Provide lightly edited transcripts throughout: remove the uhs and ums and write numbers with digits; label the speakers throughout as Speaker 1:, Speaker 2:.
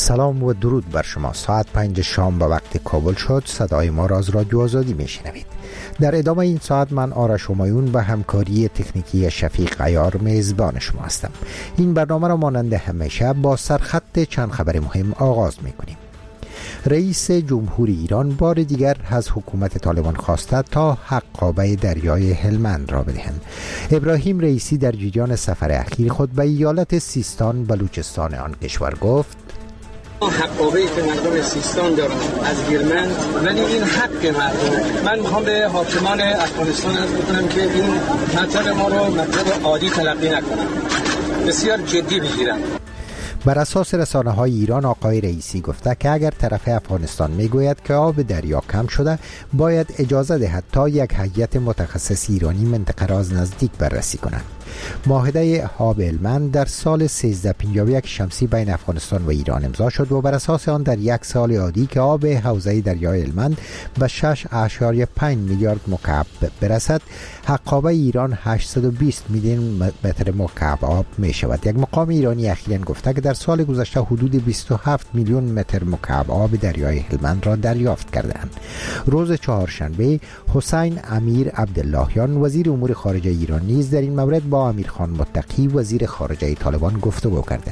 Speaker 1: سلام و درود بر شما. ساعت 5 شام به وقت کابل شد. صدای ما را از رادیو آزادی میشنوید. در ادامه این ساعت من آرش همایون و همکاری تکنیکی شفیق عیار میزبان شما هستم. این برنامه را مانند همیشه با سرخط چند خبر مهم آغاز میکنیم. رئیس جمهور ایران بار دیگر از حکومت طالبان خواسته تا حقابه دریای هلمند را بدهند. ابراهیم رئیسی در جریان سفر اخیر خود به ایالت سیستان بلوچستان آن کشور گفت:
Speaker 2: حقابه‌ای که مردم سیستان دارن از هلمند، ولی این حق مردم. من میخوام به حاکمان افغانستان عرض بکنم که این مطلب ما رو مطلب عادی تلقی نکنن، بسیار جدی بگیرن.
Speaker 1: بر اساس رسانه‌های ایران آقای رئیسی گفته که اگر طرف افغانستان میگوید که آب دریا کم شده، باید اجازه دهد تا یک هیئت متخصص ایرانی منطقه را از نزدیک بررسی کنند. معاهده آب هلمند در سال 1351 شمسی بین افغانستان و ایران امضا شد و بر اساس آن در یک سال عادی که آب حوزه دریای هلمند به 6.5 میلیارد مکعب برسد، حقابه ایران 820 میلیون متر مکعب آب می شود. یک مقام ایرانی اخیراً گفته که در سال گذشته حدود 27 میلیون متر مکعب آب دریای هلمند را دریافت کردند. روز چهارشنبه حسین امیر عبداللهیان وزیر امور خارجه ایران نیز در این مورد با امیرخان متقی وزیر خارجه طالبان گفتگو کرده.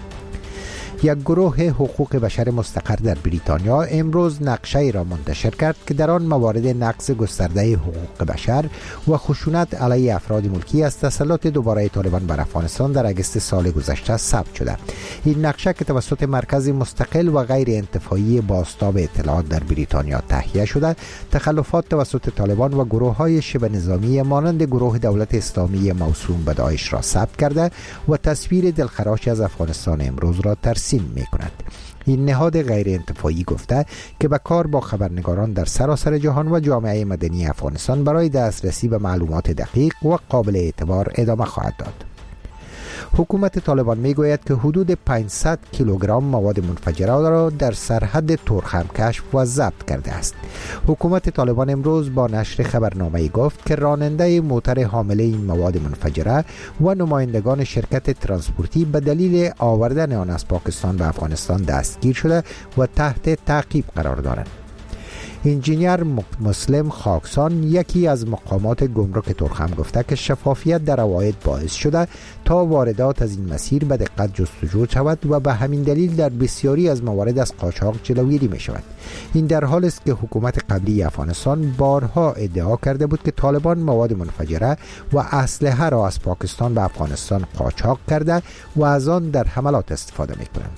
Speaker 1: یک گروه حقوق بشر مستقر در بریتانیا امروز نقشه را منتشر کرد که در آن موارد نقض گسترده حقوق بشر و خشونت علیه افراد ملکی از تسلط دوباره طالبان بر افغانستان در اگست سال گذشته ثبت شده. این نقشه که توسط مرکز مستقل و غیر انتفاعی بازتاب اطلاعات در بریتانیا تهیه شده، تخلفات توسط طالبان و گروه‌های شبه نظامی مانند گروه دولت اسلامی موسوم به داعش را ثبت کرده و تصویر دلخراش از افغانستان امروز را ترسیم می کند. این نهاد غیر انتفاعی گفته که به کار با خبرنگاران در سراسر جهان و جامعه مدنی افغانستان برای دسترسی به معلومات دقیق و قابل اعتبار ادامه خواهد داد. حکومت طالبان میگوید که حدود 500 کیلوگرم مواد منفجره را در سرحد تورخم کشف و ضبط کرده است. حکومت طالبان امروز با نشر خبرنامه‌ای گفت که راننده موتر حامل این مواد منفجره و نمایندگان شرکت ترانسپورتی به دلیل آوردن آن از پاکستان به افغانستان دستگیر شده و تحت تعقیب قرار دارند. انجینیر مسلم خاکسان یکی از مقامات گمرک تورخم گفته که شفافیت در عواید باعث شده تا واردات از این مسیر به دقت جستجو شود و به همین دلیل در بسیاری از موارد از قاچاق جلوگیری می شود. این در حالی است که حکومت قبلی افغانستان بارها ادعا کرده بود که طالبان مواد منفجره و اسلحه را از پاکستان به افغانستان قاچاق کرده و از آن در حملات استفاده می کنند.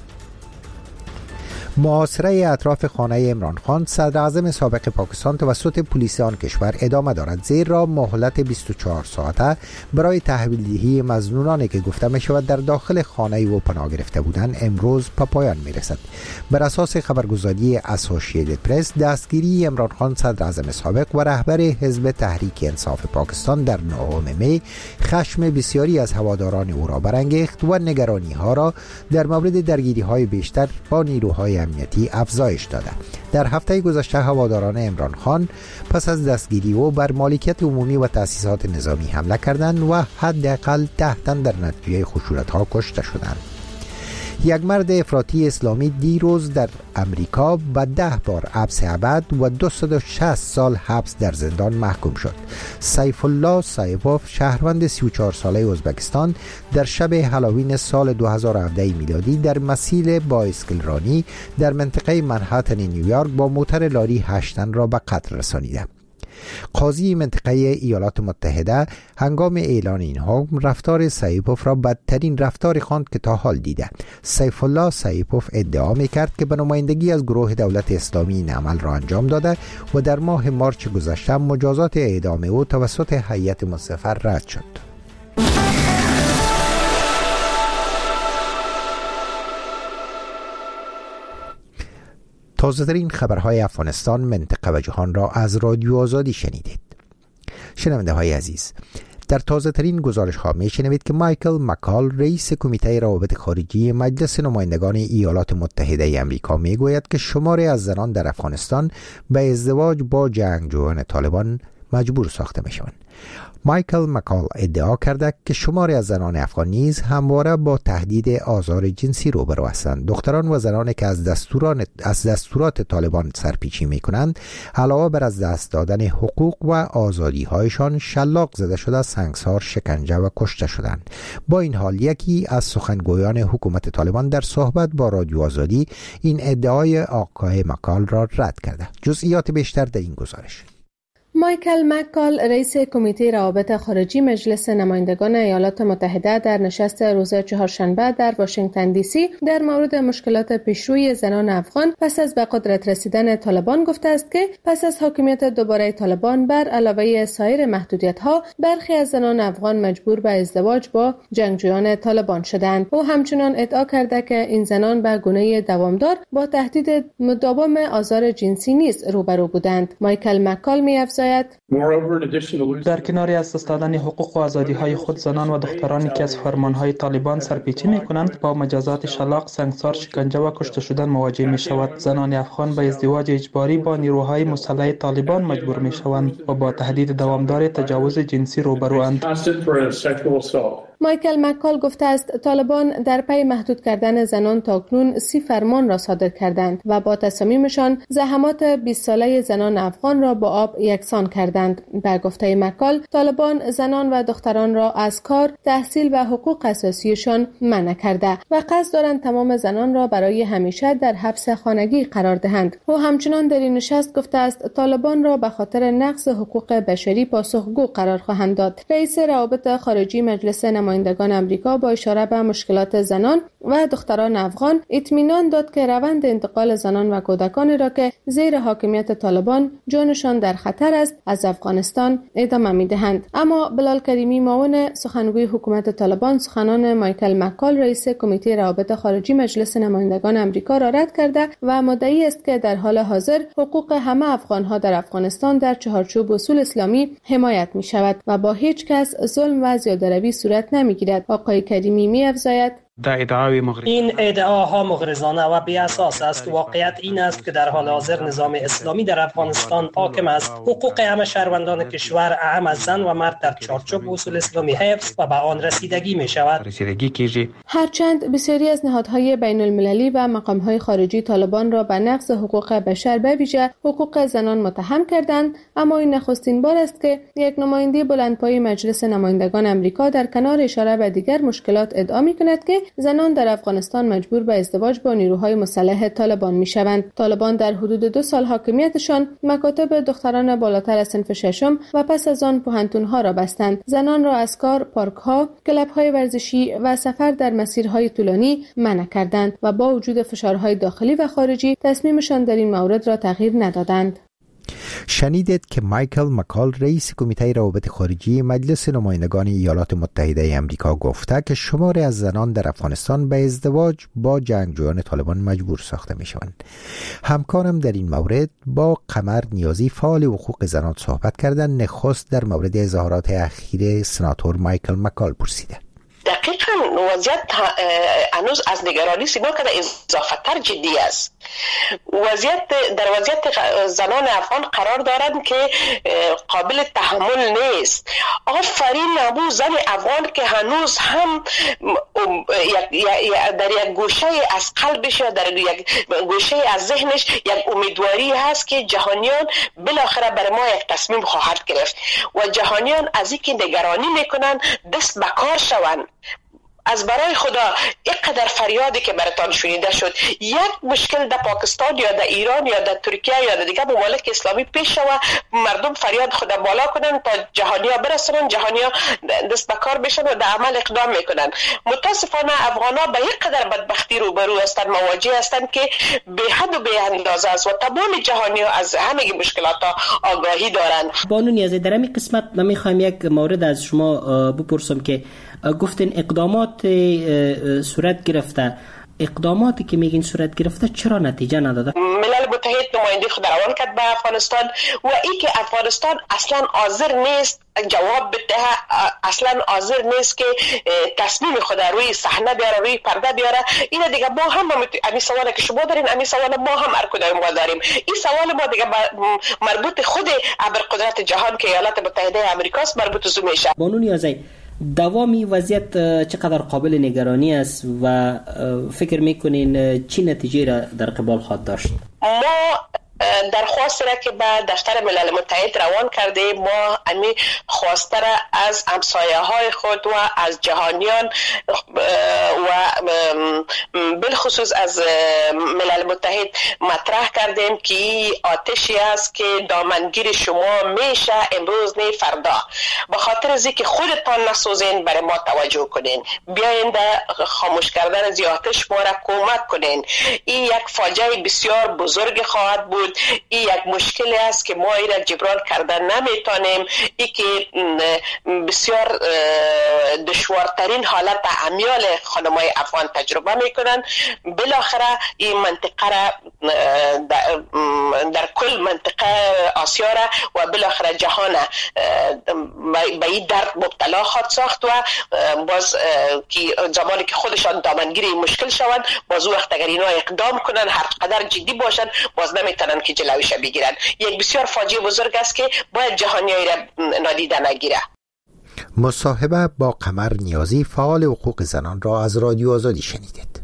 Speaker 1: محاصره اطراف خانه عمران خان صدر اعظم سابق پاکستان توسط پلیس آن کشور ادامه دارد، زیرا مهلت 24 ساعته برای تحویل دهی مظنونانی که گفته می شود در داخل خانه او پناه گرفته بودند امروز به پایان می رسد. بر اساس خبرگزاری اسوسییتد پرس، دستگیری عمران خان صدر اعظم سابق و رهبر حزب تحریک انصاف پاکستان در 9 می خشم بسیاری از هواداران او را برانگیخت و نگرانی ها را در مورد درگیری های بیشتر با نیروهای امنیتی افزایش داده. در هفته گذشته هواداران عمران خان پس از دستگیری او بر مالکیت عمومی و تأسیسات نظامی حمله کردند و حداقل 10 تن در نتیجه خشونت‌ها کشته شدند. یک مرد افراطی اسلامی دیروز در امریکا به 10 بار حبس ابد و 260 سال حبس در زندان محکوم شد. سیف الله سایپوف، شهروند 34 ساله ازبکستان، در شب هالووین سال 2017 میلادی در مسیل با اسکلرانی در منطقه منهاتن نیویورک با موتر لاری 8 تن را به قتل رسانیده. قاضی منطقه ایالات متحده هنگام اعلان این حکم رفتار سایپوف را بدترین رفتار خواند که تا حال دیده. سیف الله سایپوف ادعا می‌کرد که به نمایندگی از گروه دولت اسلامی این عمل را انجام داده و در ماه مارچ گذشته مجازات اعدام او توسط هیئت منصفه رد شد. تازه‌ترین خبرهای افغانستان، منطقه و جهان را از رادیو آزادی شنیدید. شنونده های عزیز، در تازه‌ترین گزارش ها می‌شنوید که مایکل مکال، رئیس کمیته روابط خارجی مجلس نمایندگان ایالات متحده آمریکا میگوید که شماری از زنان در افغانستان به ازدواج با جنگجویان طالبان مجبور ساخته می شوند. مایکل مکال ادعا کرده که شماری از زنان افغان نیز همواره با تهدید آزار جنسی روبرو هستند. دختران و زنانی که از دستورات طالبان سرپیچی می کنند علاوه بر از دست دادن حقوق و آزادی هایشان شلاق زده شده، سنگسار، شکنجه و کشته شدند. با این حال یکی از سخنگویان حکومت طالبان در صحبت با رادیو آزادی این ادعای آقای مکال را رد کرده. جزئیات بیشتر در این گزارش.
Speaker 3: مایکل مکال رئیس کمیته روابط خارجی مجلس نمایندگان ایالات متحده در نشست روز چهارشنبه در واشنگتن دی سی در مورد مشکلات پیشروی زنان افغان پس از به قدرت رسیدن طالبان گفته است که پس از حاکمیت دوباره طالبان بر علاوه سایر محدودیت‌ها برخی از زنان افغان مجبور به ازدواج با جنگجویان طالبان شدند. او همچنین ادعا کرده که این زنان به گونه دوامدار با تهدید مداوم آزار جنسی نیز روبرو بودند. مایکل مکال می‌افزاید
Speaker 4: در کنار از دست دادن حقوق و آزادی‌های خود، زنان و دخترانی که از فرمان‌های طالبان سرپیچی می‌کنند با مجازات شلاق، سنگسار، شکنجه و کشته شدن مواجه می‌شود. زنان افغان به ازدواج اجباری با نیروهای مسلح طالبان مجبور می‌شوند و با تهدید دوامدار تجاوز جنسی روبروند.
Speaker 3: مایکل مکال گفته است طالبان در پی محدود کردن زنان تاکنون 30 فرمان را صادر کردند و با تصامیمشان زحمات 20 ساله زنان افغان را با آب یکسان کردند. به گفته مکال، طالبان زنان و دختران را از کار، تحصیل و حقوق اساسیشان منع کرده و قصد دارند تمام زنان را برای همیشه در حبس خانگی قرار دهند. او همچنان در این نشست گفته است طالبان را به خاطر نقض حقوق بشری پاسخگو قرار خواهند داد. رئیس روابط خارجی مجلس نمایندگان امریکا با اشاره به مشکلات زنان و دختران افغان اطمینان داد که روند انتقال زنان و کودکانی را که زیر حاکمیت طالبان جانشان در خطر است از افغانستان ادامه می‌دهند. اما بلال کریمی، معاون سخنگوی حکومت طالبان، سخنان مایکل مکال رئیس کمیته روابط خارجی مجلس نمایندگان امریکا را رد کرده و مدعی است که در حال حاضر حقوق همه افغان‌ها در افغانستان در چهارچوب اصول اسلامی حمایت می‌شود و با هیچ کس ظلم و زیاده‌روی صورت نمی‌گیرد. آقای کریمی می‌افزاید
Speaker 5: این ادعاها مغرضانه و بی اساس است. واقعیت این است که در حال حاضر نظام اسلامی در افغانستان حاکم است. حقوق همه شهروندان کشور، اعم از زن و مرد، در چارچوب اصول اسلامی حفظ و به آن رسیدگی می شود.
Speaker 3: هرچند بسیاری از نهادهای بین المللی و مقامهای خارجی طالبان را به نقض حقوق بشر به ویژه حقوق زنان متهم کردند، اما این نخستین بار است که یک نماینده بلندپایه مجلس نمایندگان امریکا در کنار اشاره به دیگر مشکلات ادعا می‌کند که زنان در افغانستان مجبور به ازدواج با نیروهای مسلح طالبان می‌شوند. طالبان در حدود 2 سال حاکمیتشان مکاتب دختران بالاتر از صنف ششم و پس از آن پوهنتون‌ها را بستند. زنان را از کار، پارک‌ها، کلب‌های ورزشی و سفر در مسیرهای طولانی منع کردند و با وجود فشارهای داخلی و خارجی تصمیمشان در این مورد را تغییر ندادند.
Speaker 1: شنیدید که مایکل مکال رئیس کمیته روابط خارجی مجلس نمایندگان ایالات متحده امریکا گفته که شماری از زنان در افغانستان به ازدواج با جنگجویان طالبان مجبور ساخته می شوند. همکارم در این مورد با قمر نیازی فعال حقوق زنان صحبت کردن. نخست در مورد اظهارات اخیر سناتور مایکل مکال پرسیده.
Speaker 6: دقیقاً وضعیت هنوز از نگرانی سیما کرده اضافتر جدی است. در وضعیت زنان افغان قرار دارند که قابل تحمل نیست. آفرین ابو زن افغان که هنوز هم در یک گوشه از قلبش یا در یک گوشه از ذهنش یک امیدواری هست که جهانیان بالاخره بر ما یک تصمیم خواهد گرفت و جهانیان از اینکه نگرانی میکنن دست به کار شوند. از برای خدا اینقدر فریادی که براتان شنیده شد، یک مشکل در پاکستان یا در ایران یا در ترکیه یا در دیگر ممالک اسلامی پیش شود، مردم فریاد خود بالا کنن تا جهانیا برسونن، جهانیا دست به کار بشن و در عمل اقدام میکنن. متاسفانه افغانا به اینقدر بدبختی روبرو هستند، مواجه هستند که به حد و به اندازه است و تمام جهانیا از همه مشکلات آگاهی دارند.
Speaker 7: بانو نیازی، در این قسمت من میخوایم یک مورد از شما بپرسم که گفتین اقدامات صورت گرفته. اقداماتی که میگین صورت گرفته چرا نتیجه نداده؟
Speaker 6: ملل متحد نماینده خود روان کرد به افغانستان و ای که افغانستان اصلا حاضر نیست جواب بده، اصلا حاضر نیست که تصمیم خود روی صحنه بیاره، روی پرده بیاره. این دیگه ما هم همین سوالی که شما دارین همین سوال ما هم هر کدام ما داریم. این سوال ما دیگه مربوط خود ابرقدرت جهان که ایالات متحده آمریکا است مربوط زو میشه.
Speaker 7: بانو نیازی، دوامی وضعیت چقدر قابل نگرانی است و فکر میکنین چی نتیجه را در قبال خواهد داشت؟
Speaker 6: ما درخواست را که به دفتر ملل متحد روان کرده، ما امی خواسته را از همسایه های خود و از جهانیان و بالخصوص از ملل متحد مطرح کردیم که آتشی است که دامنگیر شما میشه امروز نه فردا. به خاطر از اینکه خودتان نسوزین برای ما توجه کنین، بیاین در خاموش کردن از آتش ما را کمک کنین. این یک فاجعه بسیار بزرگ خواهد بود. این یک مشکلی است که ما این را جبران کردن نمیتونیم. این که بسیار دشوارترین حالت امیال خانمای افغان تجربه میکنن. بالاخره این منطقه را در کل منطقه آسیا را و بالاخره جهان به این درد مبتلا خواهد ساخت و باز که زمانی که خودشان دامنگیر این مشکل شوند، باز وقت اگر اینا اقدام کنن هر قدر جدی باشن باز نمیتونن که جلویش بگیرن. یک بسیار فاجعه بزرگ است که باید جهانیایی را نادیده نگیره.
Speaker 1: مصاحبه با قمر نیازی، فعال حقوق زنان را از رادیو آزادی شنیدید.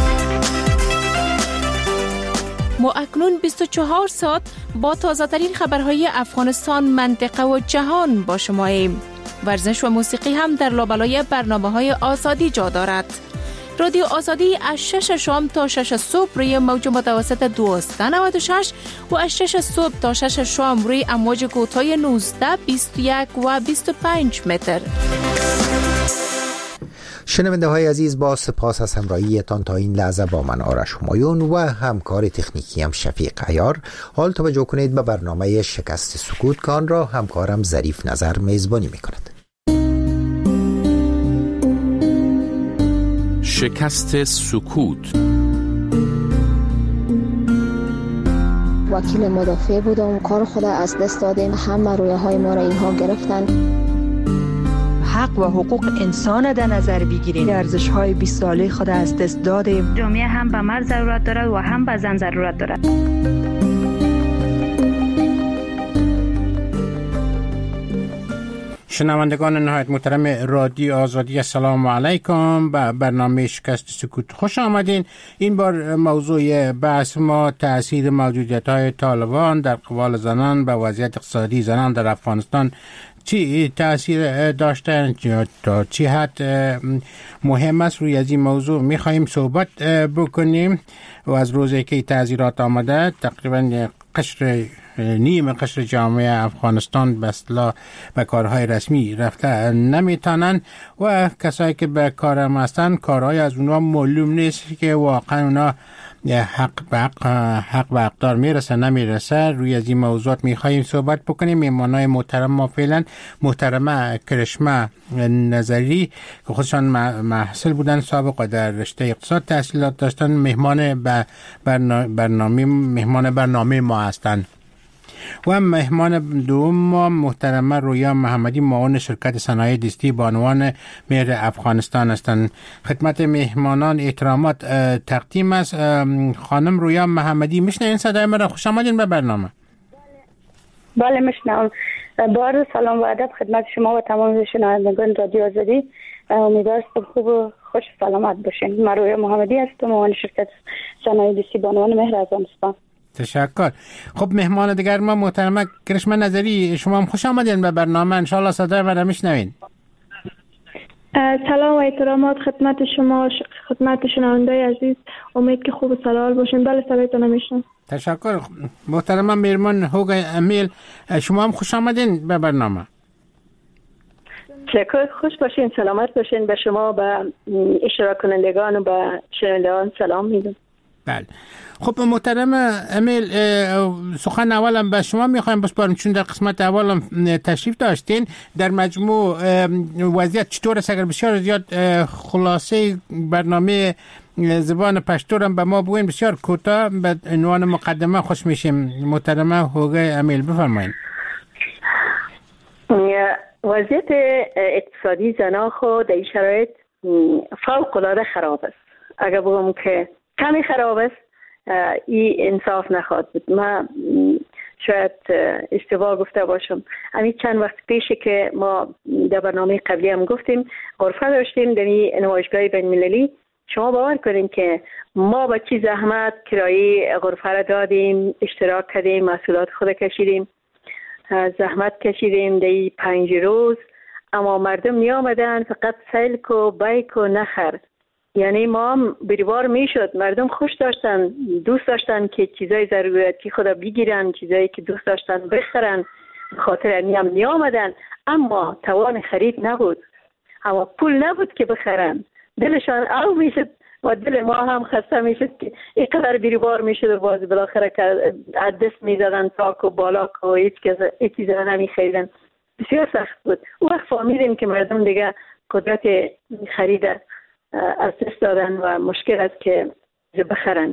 Speaker 8: ما اکنون 24 ساعت با تازه‌ترین خبرهای افغانستان، منطقه و جهان با شماییم. ورزش و موسیقی هم در لابلای برنامه‌های آزادی جا دارد. رادیو آزادی از 6 شام تا 6 صبح روی موج متوسط 1296 و از 6 صبح تا 6 شام روی امواج کوتاه 19، 21 و 25 متر.
Speaker 1: شنونده های عزیز، با سپاس از همراهیتان تا این لحظه با من آرش همایون و همکار تکنیکی هم شفیق عیار. حال توجه کنید به برنامه شکست سکوت که آن را همکارم ظریف نظر میزبانی میکند.
Speaker 9: شکست سکوت.
Speaker 10: وکیل مدافع بودم، کار خود از دست دادیم، همه رویاهای ما را اینها گرفتن.
Speaker 11: حق و حقوق انسان در نظر بگیریم. ارزش‌های 20 ساله خود از دست دادیم.
Speaker 12: جامعه هم به مرد ضرورت دارد و هم به زن ضرورت دارد.
Speaker 13: شنوندگان نهایت محترم رادیو آزادی، السلام علیکم. به برنامه شکست سکوت خوش آمدین. این بار موضوع بحث ما تأثیر موجودیت‌های طالبان در قبال زنان به وضعیت اقتصادی زنان در افغانستان چی تأثیر داشتن، تا چی حد مهم است. روی از این موضوع می‌خوایم صحبت بکنیم و از روزی که تعذیرات آمده تقریبا نیم قشر جامعه افغانستان به اصطلاح به کارهای رسمی رفته نمیتونن و کسایی که به کار هم هستن کارهای از اونا معلوم نیست که واقعا اونا حق به اقدار میرسه نمیرسه. روی از این موضوعات میخواییم صحبت بکنیم. میمانای محترم ما فعلا محترمه کرشمه نظری که خودشان محصل بودن، سابقه در رشته اقتصاد تحصیلات داشتن، مهمان برنامه ما هستند. و مهمان دوم ما محترمه رویا محمدی، معاون شرکت صنایع دستی بانوان مهر افغانستان هستند. خدمت مهمانان احترامات تقدیم است. خانم رویا محمدی، میشنوین صدای مرا؟ خوش آمدین به برنامه.
Speaker 12: بله میشنوم. با سلام و ادب خدمت شما و تمام شنوندگان رادیو آزادی. امیدوارم خوب و خوش سلامت باشین. من رویا محمدی هستم، معاون شرکت صنایع دستی بانوان مهر افغانستان.
Speaker 13: تشکر. خب مهمان دیگر ما محترمه کرشمه نظری، شما هم خوش آمدین به برنامه. انشالله صدای من میشنوین.
Speaker 14: سلام و احترامات خدمت شما، خدمت شنوندای عزیز. امید که خوب و سلامت باشین. بله صدایتون میشنوم.
Speaker 13: تشکر. محترمه میرمان هوگ امیل، شما هم خوش آمدین به برنامه.
Speaker 15: تشکر. خوش باشین، سلامت باشین. به شما، به اشتراک کنندگان و به شنوندگان سلام میدم.
Speaker 13: بله. خب محترم امیل، سخن اولم به شما میخوایم بسپارم چون در قسمت اولم تشریف داشتین. در مجموع وضعیت چطور است؟ اگر بسیار زیاد خلاصه برنامه زبان پشتو به ما بگوین بسیار کوتاه به عنوان مقدمه خوش میشیم. محترم هوگه امیل بفرمایید.
Speaker 15: وضعیت اقتصادی زنان خود در این شرایط فوق العاده خراب است. اگر بگم که کمی خراب است این انصاف نخواهد بود. من شاید اشتباه گفته باشم. همین چند وقت پیشه که ما در برنامه قبلی هم گفتیم غرفه داشتیم در این نمایشگاه بین المللی. شما باور کنین که ما با چی زحمت کرایه غرفه را دادیم، اشتراک کردیم، مسئولیت خود کشیدیم، زحمت کشیدیم در 5 روز، اما مردم می آمدن فقط سلک و بیک و نخر. یعنی ما هم بریوار می شد. مردم خوش داشتن، دوست داشتن که چیزای ضرورتی خدا بگیرن، چیزایی که دوست داشتن بخرن، خاطر اینی هم می آمدن، اما توان خرید نبود، اما پول نبود که بخرن. دلشان او می شد و دل ما هم خسته می شد که اینقدر بریوار می شد و باز بالاخره که دست می زدن تاک و بالاک و هیچ چیز را نمی خریدن. بسیار سخت بود. اون وقت فهمیدیم که مردم دیگه قدرت خرید از دست دادن و مشکل است که بخرن.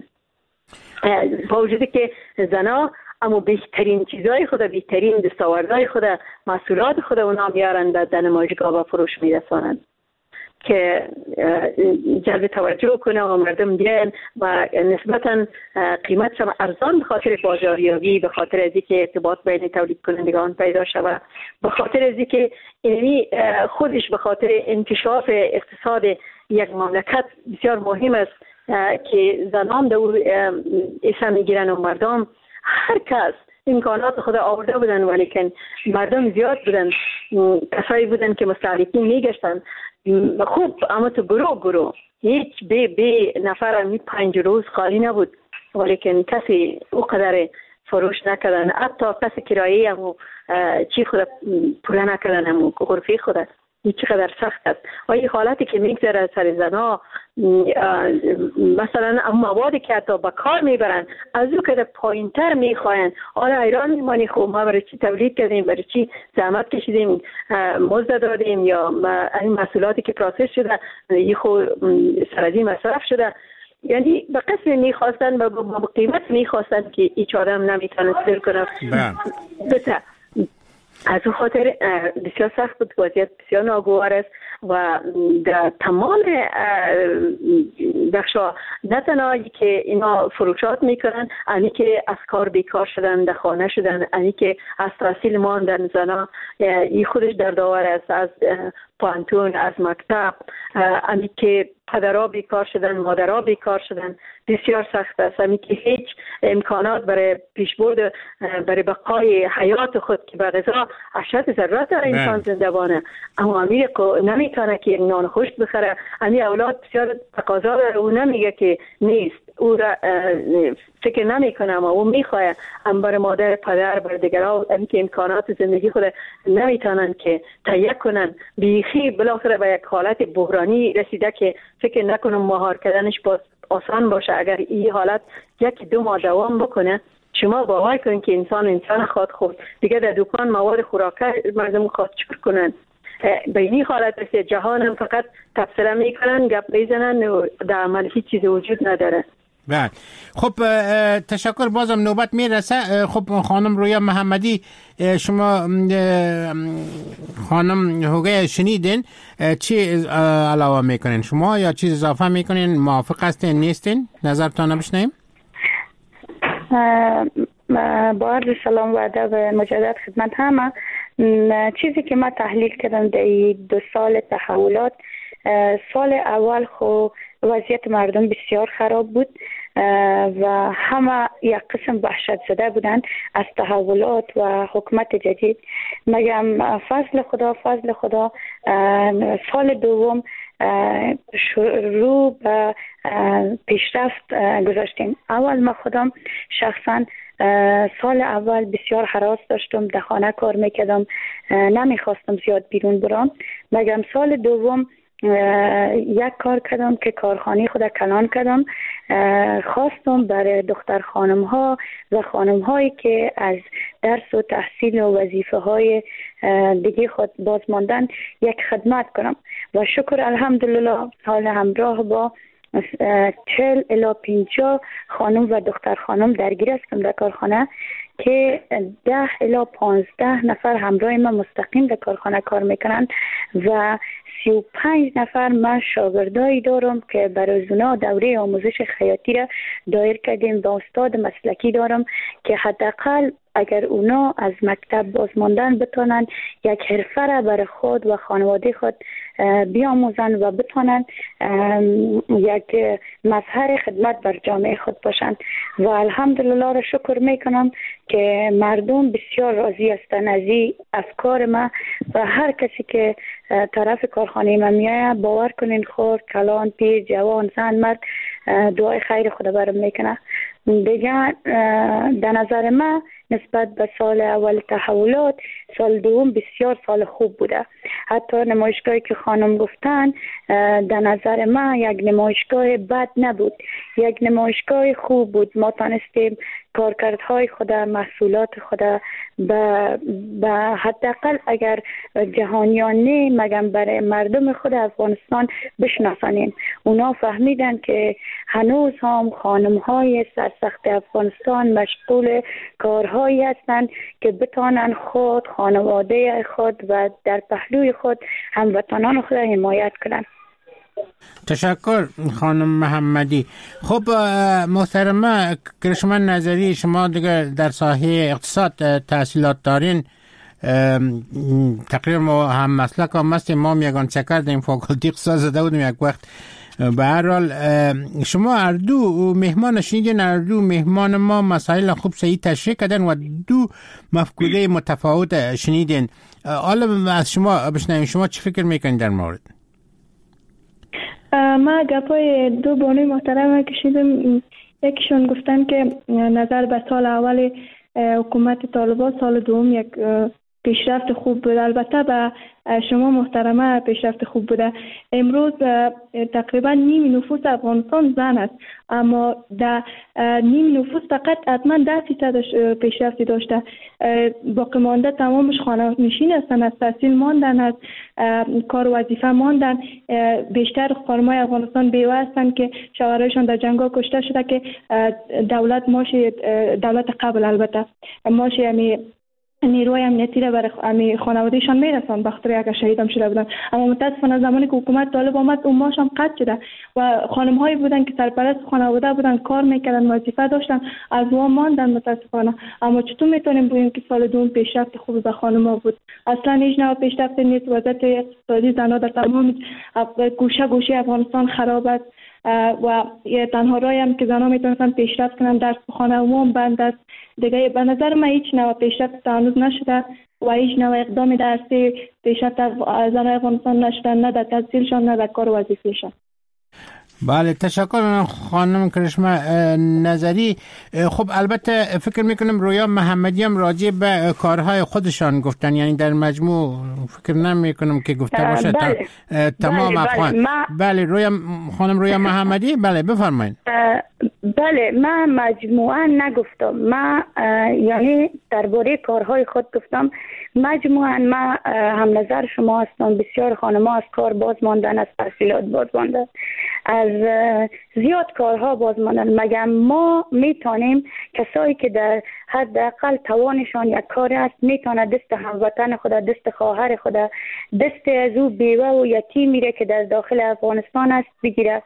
Speaker 15: با وجودی که زنا اما بهترین چیزای خود، بهترین دستاوردهای خود، محصولات خود اونا میارن در نمایشگاه و فروش میرسانند که جلب توجه کنه و مردم بیان و نسبتا قیمتش هم ارزان به خاطر بازاریابی، به خاطر از اینکه ارتباط بین تولید کنندگان پیدا شود، به خاطر از اینکه اینی خودش به خاطر انکشاف اقتصاد یک مملکت بسیار مهم است که زنان در ایسا میگیرن و مردم هر کس امکانات خود آورده بودن، ولیکن مردم زیاد بودن، کسایی بودن که مستهلکین میگشتن. خوب اما تو گروه هیچ بی نفر همی 5 روز خالی نبود، ولیکن کسی او قدر فروش نکردن، حتی کسی کرایه همو چی خود پوره نکردن، همو غرفه خود. این چقدر سخت است و این حالتی که میگذره سر زنا، مثلا موادی که حتی به کار میبرن از او که پایین تر میخواین. آره ایران میمانی خوب ما برای چی تولید کردیم، برای چی زحمت کشیدیم، مزد دادیم، یا این محصولاتی که پروسس شده این خود سرازی مصرف شده. یعنی به قسم میخواستن و به قیمت میخواستن که هیچ آدم نمیتونه صدر کنه. از اون خاطر بسیار سخت بود، وضعیت بسیار ناگوار است و در تمام بخشا نه تنها که اینا فروشات میکنن، انی که از کار بیکار شدن، در خانه شدن، انی که از تحصیل ماندن زنا، این خودش در داور است، از پانتون، از مکتب، انی که پدرها بیکار شدن، مادرها بیکار شدن، بسیار سخت است. انی که هیچ امکانات برای پیشبرد، برای بقای حیات خود که به غذا اشد ضرورت داره انسان زنده بانه، اما امیر نمیتونه که نان خشک بخره. امی اولاد بسیار تقاضا داره، او نمیگه که نیست، او را فکر نمیکنه، اما او میخواه. هم برای مادر، پدر، برای دیگرها امی که امکانات زندگی خود نمیتونن که تهیه کنن، بیخی بالاخره به یک حالت بحرانی رسیده که فکر نکنم مهار کردنش باز آسان باشه. اگر این حالت 1-2 ماه دوام بکنه، شما باور کنید که انسان خواهد خورد. دیگه در دکان مواد خوراکه مردم خواهد چکر کنن. به این حالت رسید جهان هم فقط تبصره میکنن، گپ میزنن و در عمل هیچ چیز وجود نداره.
Speaker 13: بله. خب تشکر، بازم نوبت میرسه. خب خانم رویا محمدی، شما خانم هوگه شنیدین، چی علاوه میکنین شما یا چیز اضافه میکنین؟ موافق هستین نیستین؟ نظرتان بشنویم.
Speaker 12: با عرض سلام و ادب مجدد خدمت همه. چیزی که من تحلیل کردم در 2 سال تحولات، سال اول خو وضعیت مردم بسیار خراب بود و همه یک قسم وحشت زده بودند از تحولات و حکومت جدید. مگم فضل خدا سال دوم شروع به پیشرفت گذاشتیم. اول ما خودم شخصا سال اول بسیار هراس داشتم، در خانه کار میکردم، نمیخواستم زیاد بیرون برام. مگم سال دوم یک کار کردم که کارخانه خود کلان کردم. خواستم برای دختر خانم ها و خانم هایی که از درس و تحصیل و وظیفه های دیگه خود باز ماندن یک خدمت کنم و شکر الحمدلله حال همراه با 40 الی 50 خانم و دختر خانم درگیر هستم در کارخانه که 10 الی 15 نفر همراه من مستقیم در کارخانه کار میکنن و 35 نفر من شاگردایی دارم که برای اونا دوره آموزش خیاطی را دایر کردیم و استاد مسلکی دارم که حداقل اگر اونا از مکتب باز ماندن بتونن یک حرفه را برای خود و خانواده خود بیاموزن و بتونن یک مظهر خدمت بر جامعه خود باشن و الحمدلله را شکر میکنم که مردم بسیار راضی هستند از این افکار ما و هر کسی که طرف کارخانه ما میاد باور کنین خور کلان پیر جوان زن مرد دعای خیر خدا برام میکنه. دیگه در نظر ما نسبت به سال اول تحولات سال دوم بسیار سال خوب بوده. حتی نمایشگاهی که خانم گفتن در نظر ما یک نمایشگاه بد نبود، یک نمایشگاه خوب بود. ما تانستیم کارکردهای خود، محصولات خود به حداقل اگر جهانیان نه مگم برای مردم خود افغانستان بشناسانیم. اونا فهمیدن که هنوز هم خانم‌های سرسخت افغانستان مشغول کارهایی هستند که بتانن خود، خانواده خود و در پهلوی خود هموطنان خود حمایت کنند.
Speaker 13: تشکر خانم محمدی. خب محترمه کرشما نظری، شما دیگه در ساحه اقتصاد تحصیلات دارین، تقریبا ما هم مسلک هم هستیم، ما یگان چکر در این فاکولتی اقتصاد زده بودیم یک وقت. به هر حال شما اردو مهمان شنیدین، اردو مهمان ما مسائل خوب صحیح تشریح کردن و دو مفکوره متفاوت شنیدین. حالا از شما بشنویم، شما چی فکر میکنید در مورد؟
Speaker 14: ما گپای دو بانوی محترم که شنیدم، یکیشون گفتن که نظر به سال اول حکومت طالبان، سال دوم یک پیشرفت خوب بوده. البته به شما محترمه پیشرفت خوب بوده. امروز تقریبا نیم نفوس افغانستان زن است، اما در نیم نفوس فقط حتما 10% پیشرفتی داشته. باقی مانده تمامش خانه نشین هستند، از تحصیل ماندن، از کار وظیفه ماندن. بیشتر خانمای افغانستان بیوه هستند که شوهرایشان در جنگا کشته شده که دولت ماشی، دولت قبل البته ماشی نیروی امنیتی را برای خانوادهشان میرسند بخاطر اگر شهید هم شده بودن. اما متاسفانه زمانی که حکومت طالب آمد اون ماش هم قطع شده و خانم هایی بودن که سرپرست خانواده بودن، کار میکردن، وظیفه داشتن، از وام ماندن متاسفانه. اما چطور میتونیم بگیم که سال دوم پیشرفت خوبی به خانم ها بود؟ اصلا هیچ نوع پیشرفت نیست. وضعیت اقتصادی زنها در تمام گوشه گوشه افغانستان خراب است و تنها راهی هم که زنها میتونن پیشرفت کنن درس خانه عموم بند است. دیگه به نظر من هیچ نوع پیشرفت هنوز نشده و هیچ نوع اقدام درسی پیشرفت زنهای افغانستان نشده، نه در تحصیلشان نه در کار وظیفه‌شان.
Speaker 13: بله تشکر خانم کرشما نظری. خب البته فکر میکنم رویا محمدی هم راجع به کارهای خودشان گفتن، یعنی در مجموع فکر نمیکنم که گفته باشه تمام افغان. بله رویا خانم رویا محمدی، بله بفرمایید.
Speaker 12: بله من مجموعا نگفتم، من یعنی درباره کارهای خود گفتم. مجموعا من هم نظر شما هستم. بسیار خانم‌ها از کار باز ماندن، از تحصیلات باز ماندن، از زیاد کارها باز ماندن. مگر ما میتونیم کسایی که در حداقل توانشان یک کار است میتونه دست هموطن خود، دست خواهر خود، دست از او بیوه و یتیمی را که در داخل افغانستان است بگیره.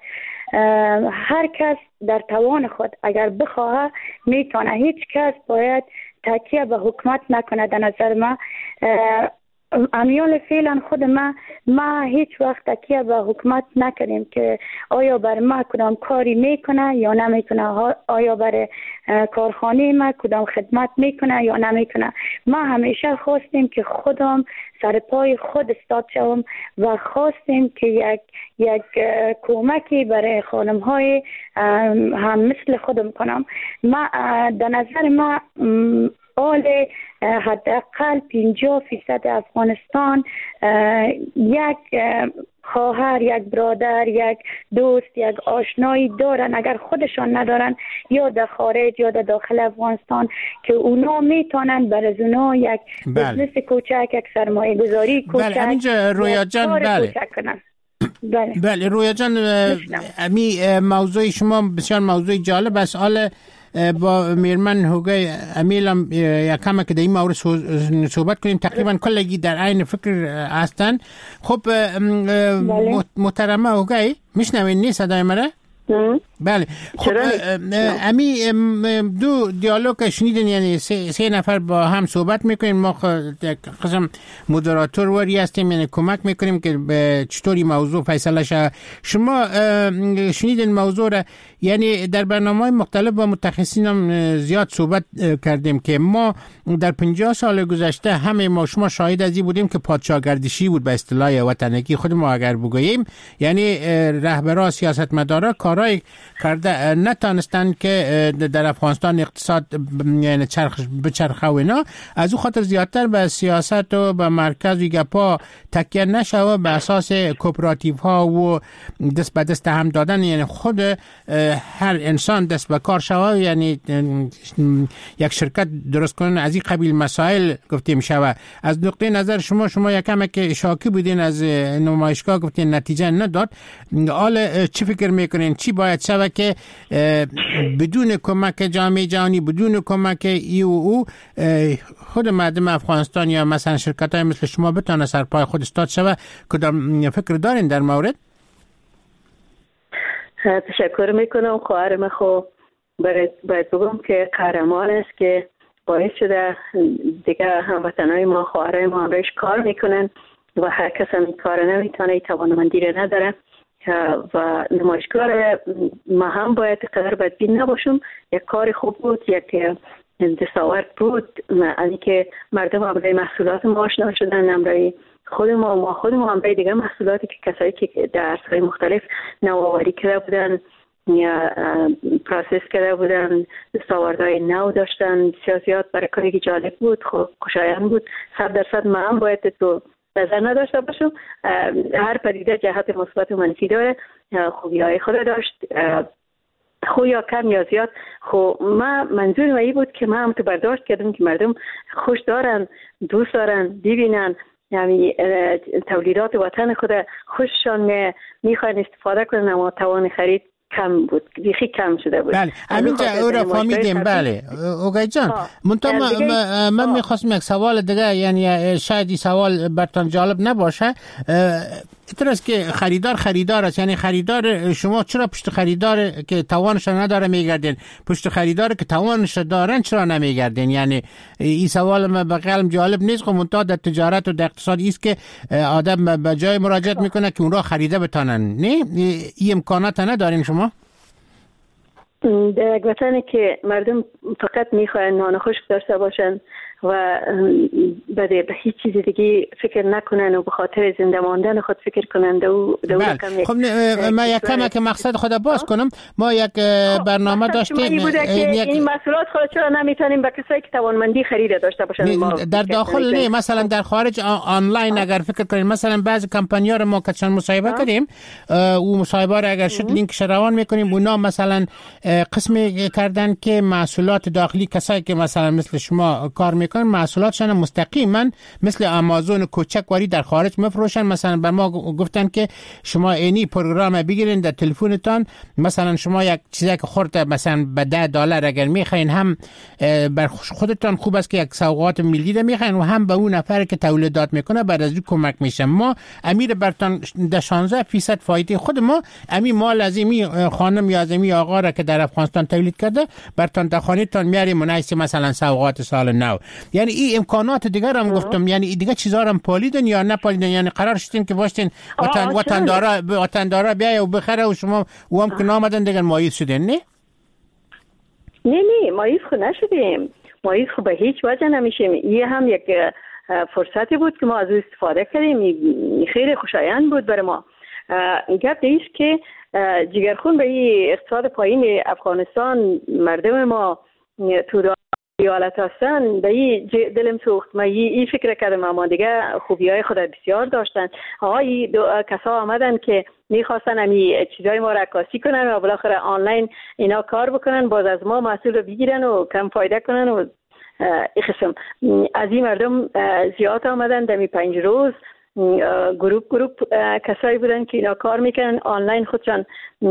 Speaker 12: هر کس در توان خود اگر بخواه میتونه. هیچ کس باید تکیه به حکومت نکنه. در نظر ما امیال فعلا خود ما هیچ وقت تکیه به حکومت نکردیم که آیا بر ما کدام کاری میکنه یا نمیکنه، آیا بر کارخانه ما کدام خدمت میکنه یا نمیکنه. ما همیشه خواستیم که خودم سر پای خود استاد شوم و خواستیم که یک کمکی برای خانم های هم مثل خودم کنم. ما در نظر ما فعال حداقل 50% افغانستان یک خواهر، یک برادر، یک دوست، یک آشنایی دارن. اگر خودشان ندارن یا در خارج یا در داخل افغانستان که اونا میتونن بر از اونا یک بزنس کوچک، یک سرمایه گذاری کوچک،
Speaker 13: بله همینجا رویا جان. بله رویا جان، موضوع شما بسیار موضوع جالب است. حالا با میرمن هوگای امیلم یکم که در این مورد صحبت کنیم. تقریبا کلگی در عین فکر هستن. خب محترمه هوگای میشنوین نی صدای مرا؟ بله. خب امی دو دیالوگ شنیدین، یعنی سه نفر با هم صحبت میکنیم. ما قسم مدراتور وری هستیم، یعنی کمک میکنیم که چطوری موضوع فیصله شه. شما شنیدین موضوع را، یعنی در برنامه‌های مختلف با متخصصین هم زیاد صحبت کردیم که ما در 50 سال گذشته همه ما شما شاهد از این بودیم که پادشاهگردشی بود به اصطلاح وطنگی خود ما اگر بگوییم. یعنی رهبران سیاستمدارا کارای کرده نتانستن که در افغانستان اقتصاد یعنی بچرخه و اینا، از او خاطر زیادتر به سیاست و به مرکز و گپا تکیه نشه و به اساس کوپراتیو ها و دست به دست هم دادن، یعنی خود هر انسان دست به کار شوه، یعنی یک شرکت درست کنن. از این قبیل مسائل گفتیم شوه. از نقطه نظر شما یکم که شاکی بودین از نمایشگاه، گفتین نتیجه نداد. حالا چی فکر میکنین چی باید شوه که بدون کمک جامعه جهانی، بدون کمک او خود مردم افغانستان یا مثلا شرکت های مثل شما بتونه سر پای خود استاد شوه؟ کدام فکر دارین در مورد؟
Speaker 15: تشکر میکنم. خواهرم خو باید بگم که قهرمان است که باعث شده دیگه هموطنهای ما، خواهرای ما هم روش کار میکنن و هر کس هم کار نمیتونه، توانمندی رو نداره و نمایشگاه ما هم باید قدر بدبین نباشم. یک کار خوب بود، یک دستاورد بود، یعنی که مردم هم برای محصولات ما آشنا شدن، هم برای خود ما هم برای دیگه محصولاتی که کسایی که در عرصه‌های مختلف نوآوری کرده بودن یا پروسس کرده بودن، دستاوردهای نو داشتن، سیاسیات برای کاری که جالب بود، خوشایند بود. 100% ما هم باید تو نظر نداشته باشم. هر پدیده جهت مثبت و منفی داره، خوبی‌های خود داشت، خو یا کم یا زیاد. خو ما منظور این بود که ما هم تو برداشت کردیم که مردم خوش دارن، دوست دارن ببینن، یعنی تولیدات وطن خود خوششان میخوان استفاده کنن، اما توان خرید کم بود، بیخی کم شده بود.
Speaker 13: بله همینجا او را فهمیدیم. بله اوگای جان، من میخواستم یک سوال دیگه، یعنی شاید این سوال برتان جالب نباشه. اینطور است که خریدار است، یعنی خریدار شما چرا پشت خریدار که توانش نداره میگردین، پشت خریدار که توانش دارن چرا نمیگردین؟ یعنی این سوال من به قلم جالب نیست. خب منتها در تجارت و در اقتصاد است که آدم به جای مراجعت میکنه که اون را خریده بتانن. نه این امکانات ندارین شما؟
Speaker 15: در یک وطنی که مردم فقط میخواین نان خشک داشته باشن و به هیچ چیز دیگه فکر نکنن و به خاطر زنده ماندن خود فکر کنن
Speaker 13: خب ما یک کمک مقصد خود باز کنم. ما یک برنامه داشتیم
Speaker 15: این محصولات خود چرا نمیتونیم به کسایی که توانمندی خرید داشته باشن؟
Speaker 13: در داخل نه، مثلا در خارج آنلاین اگر فکر کنیم، مثلا بعضی کمپانی‌ها رو ما که چند مصاحبه کردیم، او مصاحبه رو اگر شد لینکش روان میکنیم، اونا مثلا قسمی کردن که محصولات داخلی کسایی که مثلا مثل شما کار میکنن محصولاتشان مستقیما مثل آمازون کوچک واری در خارج میفروشن. مثلا به ما گفتن که شما اینی پروگرام بگیرین در تلفنتان، مثلا شما یک چیزی که خورده مثلا به $10 اگر میخواین، هم بر خودتان خوب است که یک سوغات ملی ده میخواین و هم به اون نفر که تولیدات میکنه بعد از اون کمک میشه. ما امیر برتان در 16% فایده خود ما امی مال از امی خانم یا از امی آقا را که در افغانستان تولید کرده برتان در خانه‌تان میاریم مناسب مثلا سوغات سال نو. یعنی این امکانات دیگر هم گفتم، یعنی دیگه چیزا هم پالیدن یا نپالیدن، یعنی قرار شدین که باشین وطندارا بیای و بخره و شما و هم که نامدن دیگر مایز شدین؟
Speaker 15: نه مایز خود نشدیم، مایز خود به هیچ وجه نمیشیم. این هم یک فرصتی بود که ما از او استفاده کردیم، خیلی خوشایند بود برای ما. گپ دیست که جگرخون به این اقتصاد پایین افغانستان مردم ما تو ایالت هستن به این دلم سوخت. من این فکر کردم اما دیگه خوبی های خود بسیار داشتن. این کسا آمدن که میخواستن همی چیزای ما را عکاسی کنن و بالاخره آنلاین اینا کار بکنن، باز از ما محصول رو بگیرن و کم فایده کنن و این قسم. از این مردم زیاد آمدن دمی 5 روز گروپ کسایی بودن که اینا کار میکنن آنلاین، خودشان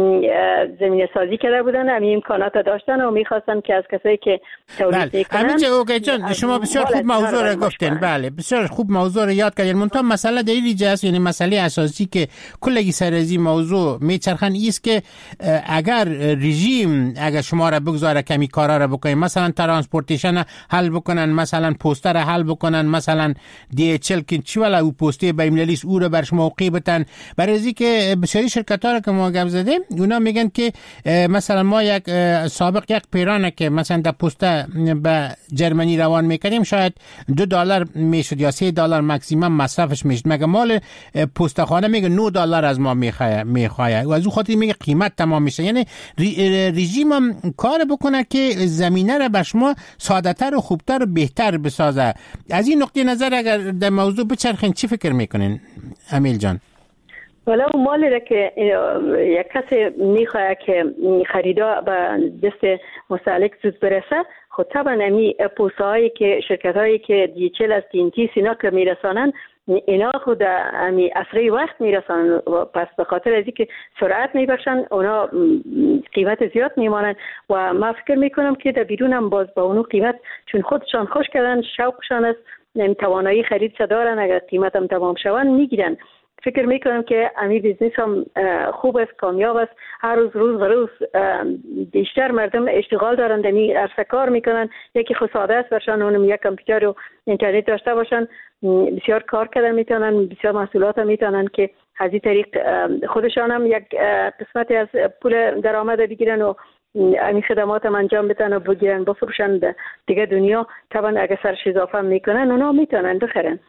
Speaker 15: زمینه سازی کرده بودن، همین امکانات داشتن و میخواستن که از کسایی که تولید میکنن.
Speaker 13: همینجا اوکی جان شما بسیار خوب موضوع رو گفتین. بله بسیار خوب موضوع رو یاد کردین. منتها مسئله در اینجا است، یعنی مسئله اساسی که کلگی سر از این موضوع میچرخن است که اگر رژیم اگر شما را بگذاره کمی کارا را بکنین، مثلا ترانسپورتیشن حل بکنن، مثلا پوستر حل بکنن، مثلا DHL که چی ولا او پسته بین‌المللی او رو برش موقع بتن، برای از اینکه بسیاری شرکت‌ها رو که ما گپ زدیم اونا میگن که مثلا ما یک سابق یک پیرانه که مثلا در پسته به جرمنی روان میکنیم شاید $2 میشد یا $3 ماکسیمم مصرفش میشد، مگه مال پسته خانه میگه $9 از ما میخواه و از اون خاطر میگه قیمت تمام میشه. یعنی رژیم هم کار بکنه که زمینه رو به شما ساده‌تر و خوبتر و بهتر بسازه. از این نقطه نظر اگر در موضوع بچرخین چی فکر میکنین امیل جان؟
Speaker 15: ولی اون مالی را که یک کسی میخواه که خریدا به دست مستهلک زود برسه، خود طبعا امی پوسته هایی که شرکت هایی که DHL از TNT سینا که میرسانن اینا خود امی اسرع وقت میرسانن، پس به خاطر از اینکه سرعت میبخشن اونا قیمت زیاد میمانن و ما فکر میکنم که در بیرون هم باز با اونو قیمت چون خودشان خوش کردن شوقشان است توانایی خرید دارن، اگر قیمت هم تمام شوند میگیرن. فکر میکنم که امی بیزنس هم خوب است، کامیاب است. هر روز بیشتر مردم اشتغال دارن، دمی عرصه کار میکنن. یکی خود ساده است برشان اونم یک کامپیوتر و اینترنت داشته باشن، بسیار کار کردن میتونن، بسیار محصولات میتونن که از این طریق خودشان هم یک قسمتی از پول درآمد بگیرن و این خدمات هم انجام بدن و بگیرن بفروشن دیگه دنیا. طبعا اگه سرش اضافه میکنن اونا میتونن بخرن.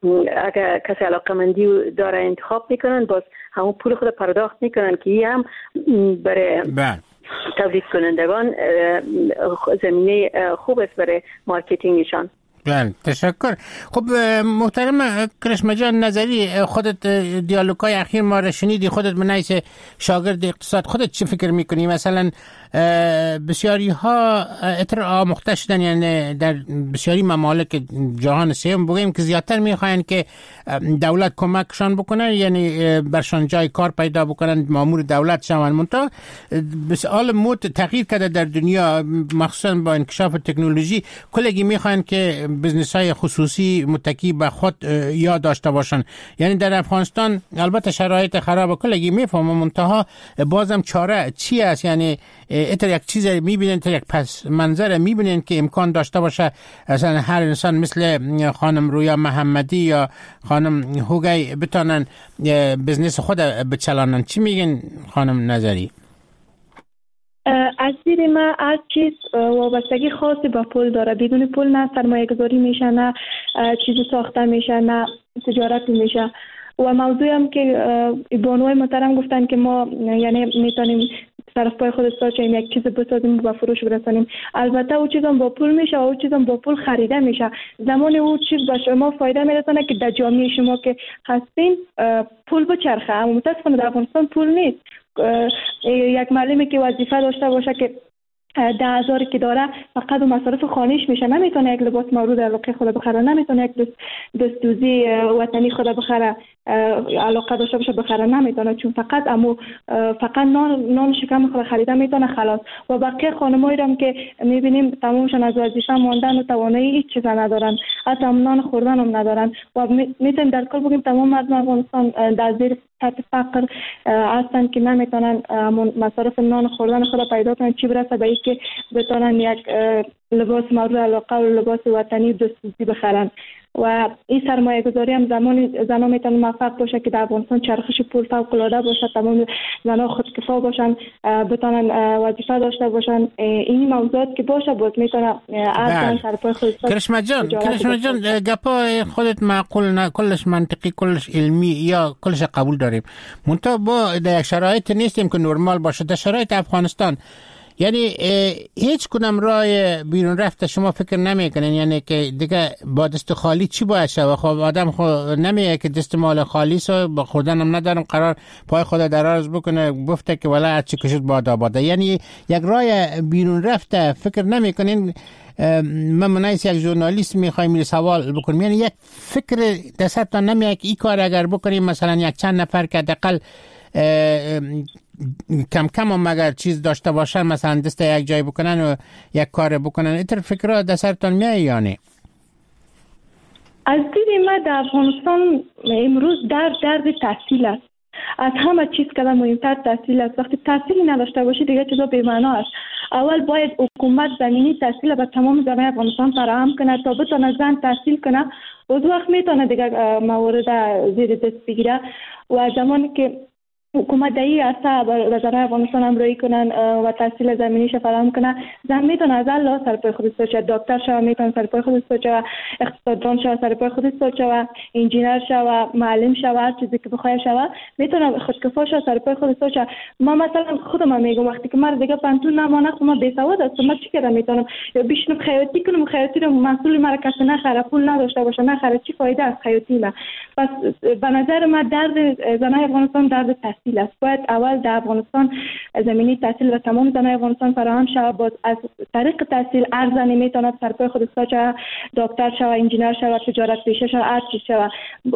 Speaker 15: اگر کسی علاقمندی داره انتخاب میکنن، باز همون پول خود پرداخت میکنن که این هم برای تولید کنندگان زمینه خوب است برای مارکتینگشان.
Speaker 13: بله تشکر. خب محترم کرشمه جان نظری، خودت دیالوگای اخیر ما را شنیدی، خودت به نحیث شاگرد اقتصاد خودت چی فکر میکنی؟ مثلا بسیاری ها آموخته شدن، یعنی در بسیاری ممالک جهان سوم بگیم که زیادتر میخواین که دولت کمکشان بکنه، یعنی برشان جای کار پیدا بکنن، مامور دولت شون. منتها بسیار مود تغییر کرده در دنیا، مخصوصا با انکشاف تکنولوژی کلگی میخواین که بزنس های خصوصی متکی به خود یاد داشته باشن. یعنی در افغانستان البته شرایط خراب کلگی میفهمم، منتها بازم چاره چی است؟ یعنی اتر یک چیز میبینن، یک پس منظر میبینن که امکان داشته باشه اصلا هر انسان مثل خانم رویا محمدی یا خانم هوگی بتونن بزنس خود بچلانن. چی میگن خانم نظری؟
Speaker 14: از دید من هر چیز وابستگی خاصی با پول داره. بدون پول نه سرمایه گذاری میشه، نه چیزی ساخته میشه، نه تجارت میشه. و موضوعی هم که بانوهای محترم گفتن که ما یعنی میتونیم طرف پای خود استاشیم یک چیز بسازیم و با فروش برسانیم. البته او چیز هم با پول میشه و او چیز هم با پول خریده میشه. زمان او چیز به شما فایده میرسانه که در جامعه شما که هستین پول بچرخه. اما متاسفانه در افغانستان پول نیست. یک معلمی که وظیفه داشته باشه که 10,000 که داره فقط مصارف خانه‌اش میشه، نمیتونه یک لباس مورد علاقه خود بخره، نمیتونه یک دستوزی وطنی خود بخره، علاقه داشته باشه بخره، نمیتونه، چون فقط نان شکم خود خریده میتونه خلاص. و بقیه خانمایی هم که میبینیم تمامشون از وظیفه ماندن و توانایی هیچ چیز ندارن، حتی نان خوردن هم ندارن. و میتونیم در کل بگیم تمام مردم افغانستان در زیر سطح فقر هستن که نمیتونن مصارف نان خوردن خود پیدا کنن، چی برسه به اینکه بتونن یک لباس مورد علاقه و لباس وطنی دستوزی بخرن. و این سرمایه گذاری هم زنان میتونن موفق باشه که در افغانستان چرخش پول فوق العاده باشه، تمام زنان خودکفا باشن، بتونن وظیفه داشته باشن. این موضوعات که باشه باز میتونه از سرپای خود.
Speaker 13: کرشمه جان گپای خودت معقول، نه کلش منطقی، کلش علمی یا کلش قبول داریم، منتها با در یک شرایط نیستیم که نرمال باشه. در شرایط افغانستان یعنی هیچ کدام راه بیرون رفته شما فکر نمیکنین؟ یعنی که دیگه با دست خالی چی باید شود؟ خب آدم نمیگه که دست مال خالی سو با خوردن هم ندارم، قرار پای خود دراز بکنه گفته که ولی هر چی کشید باد آباده. یعنی یک راه بیرون رفته فکر نمیکنین؟ من منایس یک ژورنالیست میخوایم سوال بکنیم، یعنی یک فکر دستتان نمیاد که این کار اگر بکنیم مثلا یک چند نفر که حداقل کم کم هم اگر چیز داشته باشن مثلا دست یک جای بکنن و یک کار بکنن، اینطور فکرها دستتان میاد یا نه؟
Speaker 14: از دید من در افغانستان امروز درد تحصیل است. از همه چیز که مهمتر تحصیل است. وقتی تحصیلی نداشته باشی دیگه چیزا بی‌معنا است. اول باید حکومت زمینی تحصیل به تمام زنان افغانستان فراهم کنه تا بتونه زن تحصیل کنه، و وقت میتونه دیگه موارد زیر دست بگیره. و زمانی که حکومت دایی عرصه به زنان افغانستان همراهی کنن و تحصیل زمینیش فراهم کنن، زن میتونه از الله سرپای خودش بشه، دکتر شوه، میتونه سرپای خودش بشه، اقتصاددان شوه سرپای خودش بشه، انجینر شوه، معلم شوه، هر چیزی که بخواد شوه، میتونه خودکفا شوه سرپای خودش بشه. ما مثلا خودم میگم وقتی که مرد دیگه پنتون نمانه، خب ما بیسواد هستم، ما چی کردم میتونم یا بشینم خیاطی کنم، خیاطی رو مسئول مرا کسی نخره، پول نداشته باشه نخره، چی فایده از خیاطی ما؟ پس به نظر من درد زنان افغانستان درد تحصیل است. باید اول در افغانستان زمینی تحصیل و تمام زنان افغانستان فراهم شود. باز از طریق تحصیل هر زنی میتواند سرپای خودش باشه، دکتر شود، انجینر شود، تجارت پیشه شود، هر چیز شود.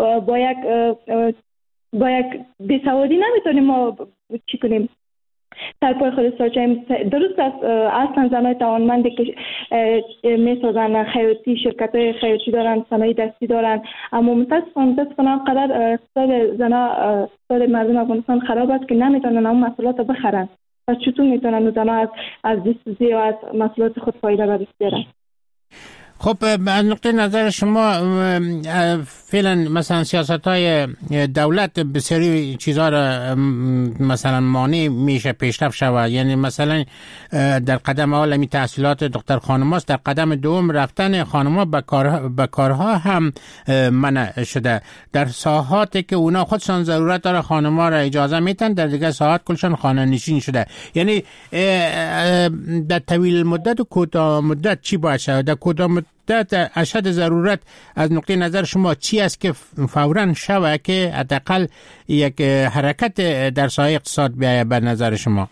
Speaker 14: با یک بیسوادی نمیتونیم ما چی کنیم، سرپای خودش باشه. درست است اصلا زنای توانمندی که میسازن خیاطی، شرکت های خیاطی دارن، صنایع دستی دارن، اما متاسفانه قدر اقتصاد مردم افغانستان خراب است که نمیتونن اون محصولات رو بخرن. پس چطور میتونن زنها از دستوزی و از محصولات خود فایده به دست بیارن؟
Speaker 13: خب از نقطه نظر شما فعلا مثلا سیاست های دولت بسیاری چیزها را مثلا مانع میشه پیشرفت شود؟ یعنی مثلا در قدم اول می تحصیلات دختر خانم هاست، در قدم دوم رفتن خانم ها به کارها هم منع شده. در ساحاتی که اونا خودشان ضرورت داره خانم ها را اجازه میتن، در دیگه ساحات کلشان خانه نشین شده. یعنی در طویل مدت و کوتاه مدت چی باید شود؟ در کوتاه مدت اشد ضرورت از نقطه نظر شما چی است که فوراً شوه که حداقل یک حرکت در ساحه اقتصاد بیاید به نظر شما؟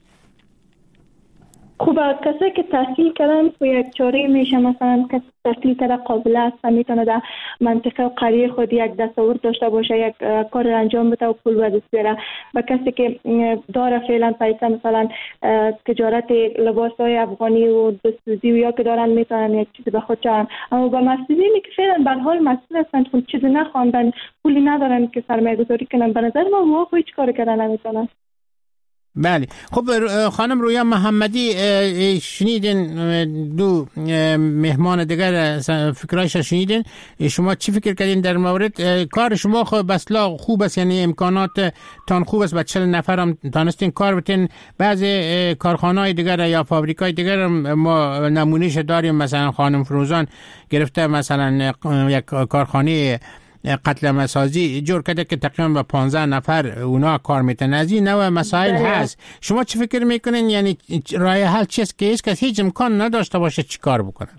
Speaker 14: خوب، کسی که تحصیل کردن و یک چاره میشه، مثلا کسی تحصیل کرده قابل است و میتونه در منطقه و قریه خود یک دستاورد داشته باشه، یک کار انجام بده و پول به دست بیاره. و کسی که داره فعلا پیسه، مثلا تجارت لباس های افغانی و دستوزی و یا که دارن میتونن یک چیزی به خود جان. اما با مسئولینی که فعلا به حال مسئول هستند، خود چیزی نخواندن، پولی ندارن که سرمایه گذاری کنن، به نظر ما واقعا هیچ کار کردن نمیتونن.
Speaker 13: بله. خب خانم رویا محمدی، شنیدین دو مهمان دیگر فکرایش شنیدین، شما چی فکر کردین در مورد کار شما؟ خب بسلا خوب است، یعنی امکانات تان خوب است، با 40 نفر هم تانستین کار بتین. بعضی کارخانه‌های دیگر یا فابریکای دیگر ما نمونهش داریم، مثلا خانم فروزان گرفته مثلا یک کارخانه قتل مسازی جور کرده که تقریبا با 15 نفر اونا کار میتن. از این نوع مسائل هست. شما چی فکر میکنین؟ یعنی راه حل چیست که هیچ امکان نداشته باشه چی کار بکنن؟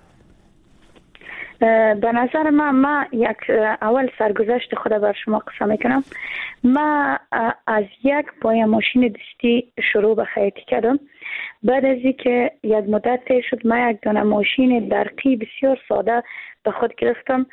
Speaker 15: به نظر من یک اول سرگذشت خود بر شما قصه میکنم. من از یک پای ماشین دستی شروع به خیاطی کردم. بعد از اینکه یک مدت شد من یک دانه ماشین درقی بسیار ساده به خود گرفتم،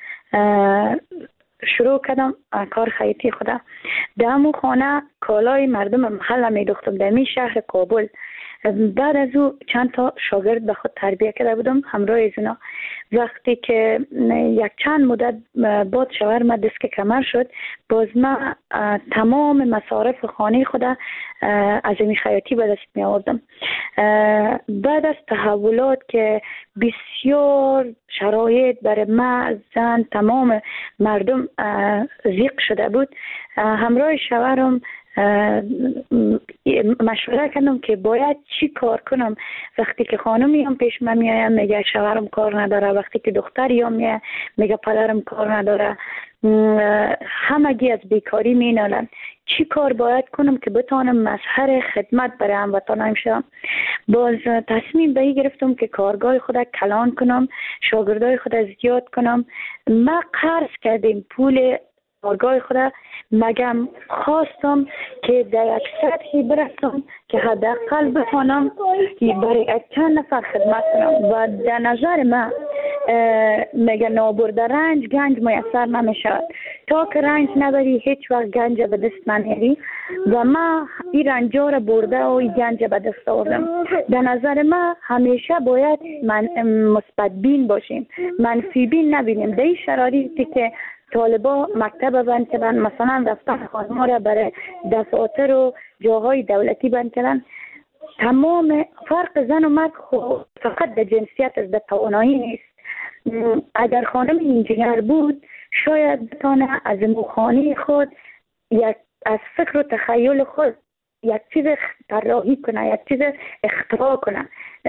Speaker 15: شروع کردم کار خیاطی خودم. در همون خانه کالای مردم محله میدوختم در این شهر کابل. بعد از او چند تا شاگرد به خود تربیت کرده بودم همراه از اونا. وقتی که یک چند مدت بعد شوهرم دست کمر شد، باز من تمام مصارف خانه خود از این خیاطی به دست می آوردم. بعد از تحولات که بسیار شرایط برای من، زن، تمام مردم ضیق شده بود، همراه شوهرم مشوره کردم که باید چی کار کنم. وقتی که خانمی هم پیش من میایه میگه شوهرم کار نداره، وقتی که دختری هم میایه میگه پدرم کار نداره، همگی از بیکاری مینالن. چی کار باید کنم که بتانم مظهر خدمت برای هموطنانم شم؟
Speaker 12: باز تصمیم به این گرفتم که کارگاه خود کلان کنم، شاگردای خود زیاد کنم. ما قرض کردیم پول کارگاه خود، مگم خواستم که در یک سطحی برسم که حداقل بتونم برای چند نفر خدمت کنم و در نظر من مگه نابرده رنج گنج میسر نمیشد. تا که رنج نبری هیچ وقت گنج به دست نمیاری و ما این رنجا را برده و این گنج به دست آوردم. در نظر من همیشه باید مثبت بین باشیم، منفی بین نبینیم. در این شرایطی که طالبا مکتب بند کردن، مثلا رفتن خانم‌ها را برای دفاتر و جاهای دولتی بند کردن، تمام فرق زن و مرد فقط در جنسیت از در توانایی نیست. اگر خانم انجینر بود شاید بتانه از موخانه خود از فکر و تخیل خود یک چیز طراحی کنه، یک چیز اختراع کنه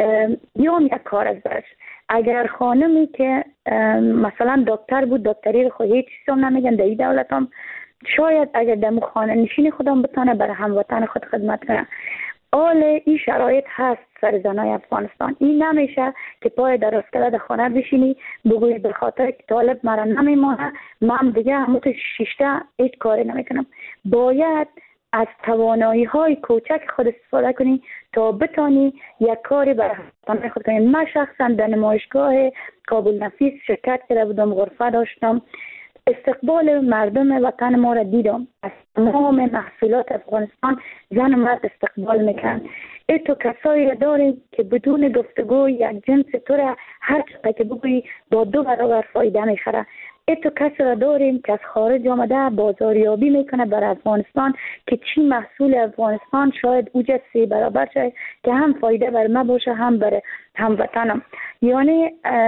Speaker 12: یا یک کار از برش. اگر خانمی که مثلا دکتر بود، دکتری رو خود هیچ چیز هم نمیگن در این دولت هم، شاید اگر در خانه نشین خودم بتانه برای هموطن خود خدمت کنه. آل این شرایط هست سر زنای افغانستان. این نمیشه که پای دراز کرده در خانه بشینی بگویی به خاطر که طالب مرا نمیمانه من دیگه همون شیشته هیچ کاری نمیکنم. باید از توانایی های کوچک خود استفاده کنی تا بتانی یک کاری برای هموطن خود کنی. من شخصا در نمایشگاه کابل نفیس شرکت کرده بودم، غرفه داشتم، استقبال مردم وطن ما را دیدم. از تمام محصولات افغانستان زن و مرد استقبال میکنن. تو کسایی را داریم که بدون گفتگو یک جنس تو را هر چقدر که بگویی با 2 برابر فایده میخره. تو کسی را داریم که از خارج آمده بازاریابی میکنه بر افغانستان که چی محصول افغانستان شاید اوجه 3 برابر شد که هم فایده بر ما باشه هم بر هموطنم. یعنی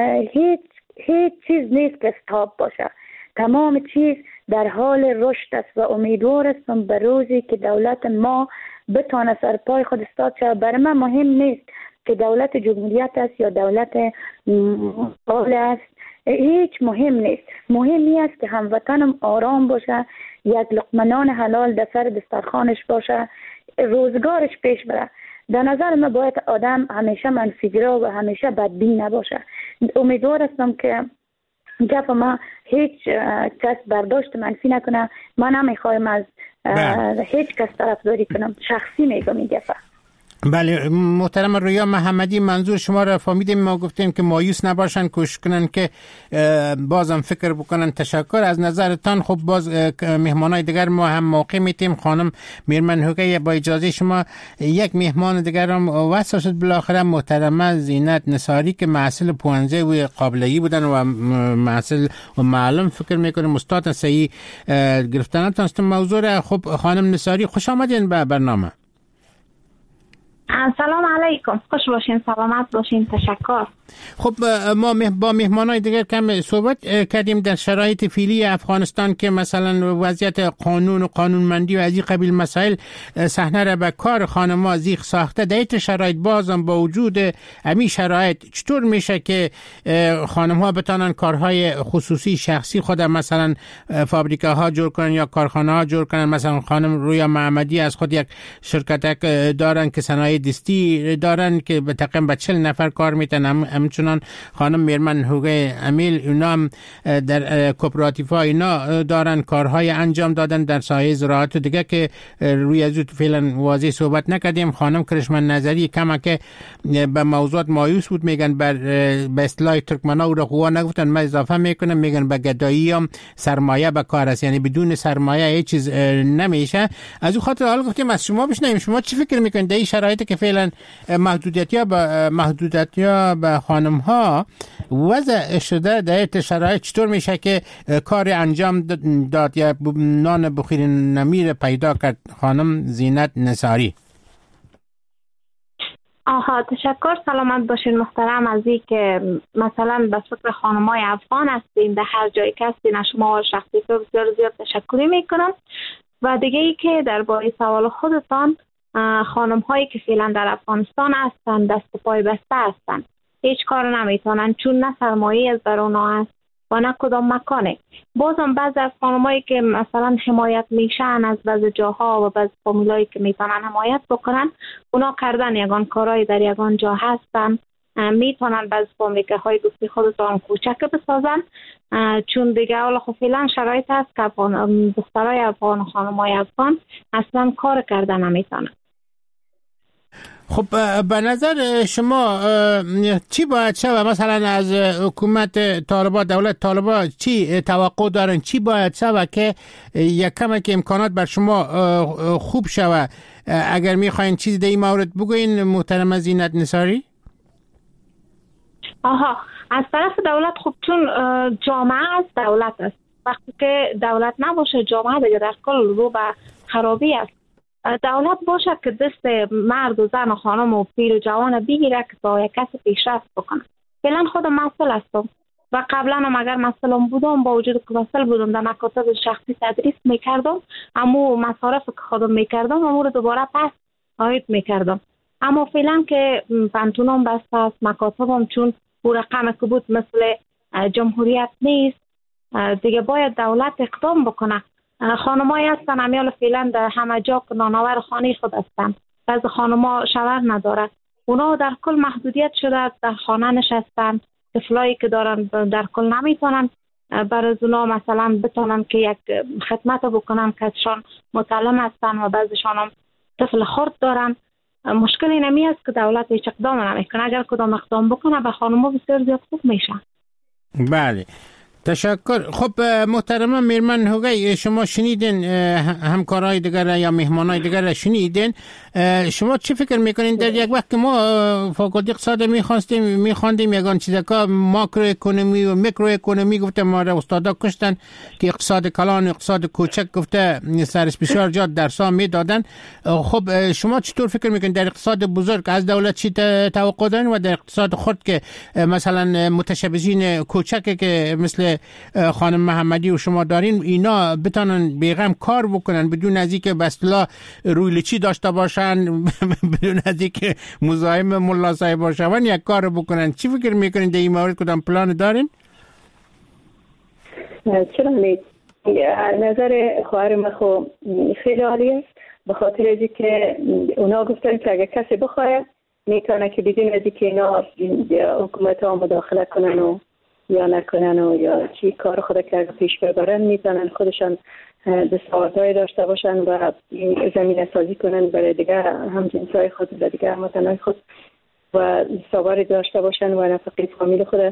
Speaker 12: هیچ چیز نیست که استاب باشه، تمام چیز در حال رشد است و امیدوار هستم به روزی که دولت ما بتونه سر پای خود استاد شه. برای من مهم نیست که دولت جمهوریت است یا دولت مال است، هیچ مهم نیست. مهم است که هموطنم آرام باشه، یک لقمه نان حلال در سر دسترخوانش باشه، روزگارش پیش بره. در نظر من باید آدم همیشه منفی‌گرا و همیشه بدبین نباشه. امیدوار هستم که گپ ما هیچ کس برداشت منفی نکنه. من نمیخوایم از هیچ کس طرفداری کنم، شخصی میگم این گپ.
Speaker 13: بله محترم رویا محمدی، منظور شما را فهمیدیم. ما گفتیم که مایوس نباشن، کوشش کنن که بازم فکر بکنن. تشکر از نظرتان. خب باز مهمانای دیگر ما هم موقع میتیم. خانم میرمن هوگی، با اجازه شما یک مهمان دیگر هم وصل شد بالاخره، محترمه زینت نصاری که محصل پوانزه و قابلیه بودن و محصل و معلم فکر میکنیم استاد صحیح گرفتنتان است موضوع را. خب خانم نصاری خوش آمدین به برنامه.
Speaker 16: سلام علیکم، خوش باشین، سلامت باشین، تشکر.
Speaker 13: خب ما با مهمانای دیگر کم صحبت کردیم در شرایط فعلی افغانستان که مثلا وضعیت قانون و قانونمندی و از این قبیل مسائل صحنه را به کار خانم‌ها زیغ ساخته. در این شرایط بازم با وجود همین شرایط چطور میشه که خانم‌ها بتانن کارهای خصوصی شخصی خود مثلا فابریکه ها جور کنن یا کارخانه ها جور کنن؟ مثلا خانم رویا محمدی از خود یک شرکت دارن که صنایع دستی دارن که تقریبا به 40 نفر کار میتن. همچنان خانم میرمن هوگی امیل اینا هم در کوپراتیف‌ها اینا دارن کارهای انجام دادن در سایه زراعت و دیگه که روی از فعلا واضح صحبت نکردیم. خانم کرشمن نظری کما که به موضوعات مایوس بود، میگن به اصطلاح ترکمنا او را قوا نگفتن، ما اضافه میکنم، میگن به گدایی هم سرمایه به کار است، یعنی بدون سرمایه هیچ چیز نمیشه. از اون خاطر حالا گفتیم از شما بشنویم، شما چی فکر میکنید در این شرایطی که فعلا محدودیت به خانم ها وضع شده؟ در شرایط چطور میشه که کار انجام داد یا نان بخیر نمیر پیدا کرد؟ خانم زینت نصاری.
Speaker 16: تشکر، سلامت باشین محترم. از این که مثلا به فکر خانمای افغان هستین در هر جایی که هستین، شما شخصی بسیار زیاد تشکری میکنم. و دیگه ای که درباره سوال خودتان، خانم هایی که فعلا در افغانستان هستن دست پای بسته هستن، هیچ کار نمیتونن چون نه سرمایه از بر اونا هست و نه کدام مکانه. بازم بعضی از خانمایی که مثلا حمایت میشن از بعضی جاها و بعضی فامیلایی که میتونن حمایت بکنن، اونا کردن یگان کارهای در یگان جا هستن، میتونن بعضی فامیلیکه های دوستی خودتان کوچک بسازن، چون دیگه اولا خب فعلا شرایط هست که دخترای افغان و خانمای افغان اصلا کار کردن نمیتونن.
Speaker 13: خب به نظر شما چی باید شود؟ مثلا از حکومت طالبان، دولت طالبان چی توقع دارن؟ چی باید شود که یک کمک امکانات بر شما خوب شود؟ اگر میخواین چیز در این مورد بگوین محترم زینت نثاری.
Speaker 16: از طرف دولت خب چون جامعه از دولت است، وقتی که دولت نباشه جامعه دیگه در کل رو به خرابی است. دولت باشه که دست مرد و زن و خانم و پیر و جوان بگیره که تا یک کس پیشرفت بکنه. فعلا خودم مسئول هستم و قبلا هم اگر مسئولم بودم با وجود که مسئول بودم در مکاتب شخصی تدریس میکردم، اما مصارف که خودم میکردم امور دوباره پس عاید میکردم. اما فعلا که پنتونم بسته است، مکاتبم چون او رقم که بود مثل جمهوریت نیست دیگه، باید دولت اقدام بکنه. خانمایی هستن امیال فعلا در همه جا که نانآور خانه خود هستن، بعضی خانما شوهر نداره، اونا در کل محدودیت شده در خانه نشستن، طفلایی که دارن در کل نمیتونن برای اونا مثلا بتونن که یک خدمت بکنن که ازشان متعلم هستن و بعضیشان هم طفل خرد دارن. مشکل اینمی است که دولت هیچ اقدام نمیکنه. اگر کدام اقدام بکنه به خانما بسیار زیاد خوب میشه.
Speaker 13: بله، تشکر. خب محترمه میرمن هوگی، شما شنیدین همکارای دیگر یا مهمانای دیگر شنیدین، شما چی فکر میکنین در یک وقت که ما فاکولته اقتصاد میخواندیم یگان چیزا که ماکرو اکونومی و میکرو اکونومی گفته ما را استادا کشتن که اقتصاد کلان اقتصاد کوچک گفته سرش بسیار جاد درسا میدادن. خب شما چطور فکر میکنین در اقتصاد بزرگ از دولت چی توقع دارین و در اقتصاد خود که مثلا متشبثین کوچک که مثل خانم محمدی و شما دارین اینا بتونن بیغم کار بکنن بدون از اینکه به اصطلاح روی لچی داشته باشن، بدون از اینکه مزاحم ملا صاحب باشن، یک کار بکنن؟ چی فکر میکنین در این مورد؟ کدام پلان دارین؟
Speaker 15: چرا نید نظر خواهر من خو خیلی عالی است، به خاطر از اینکه اونا گفتن که اگه کسی بخواد میتونه که بدون از اینکه اینا حکومت ها مداخله کنن و یا نکنن و یا چی کار خود که پیش ببرن، میتونن خودشان دستاوردهای داشته باشن و زمینه سازی کنن برای دیگه همجنسای خود و دیگه هموطنای خود و دستاوردی داشته باشن و نفقه فامیل خود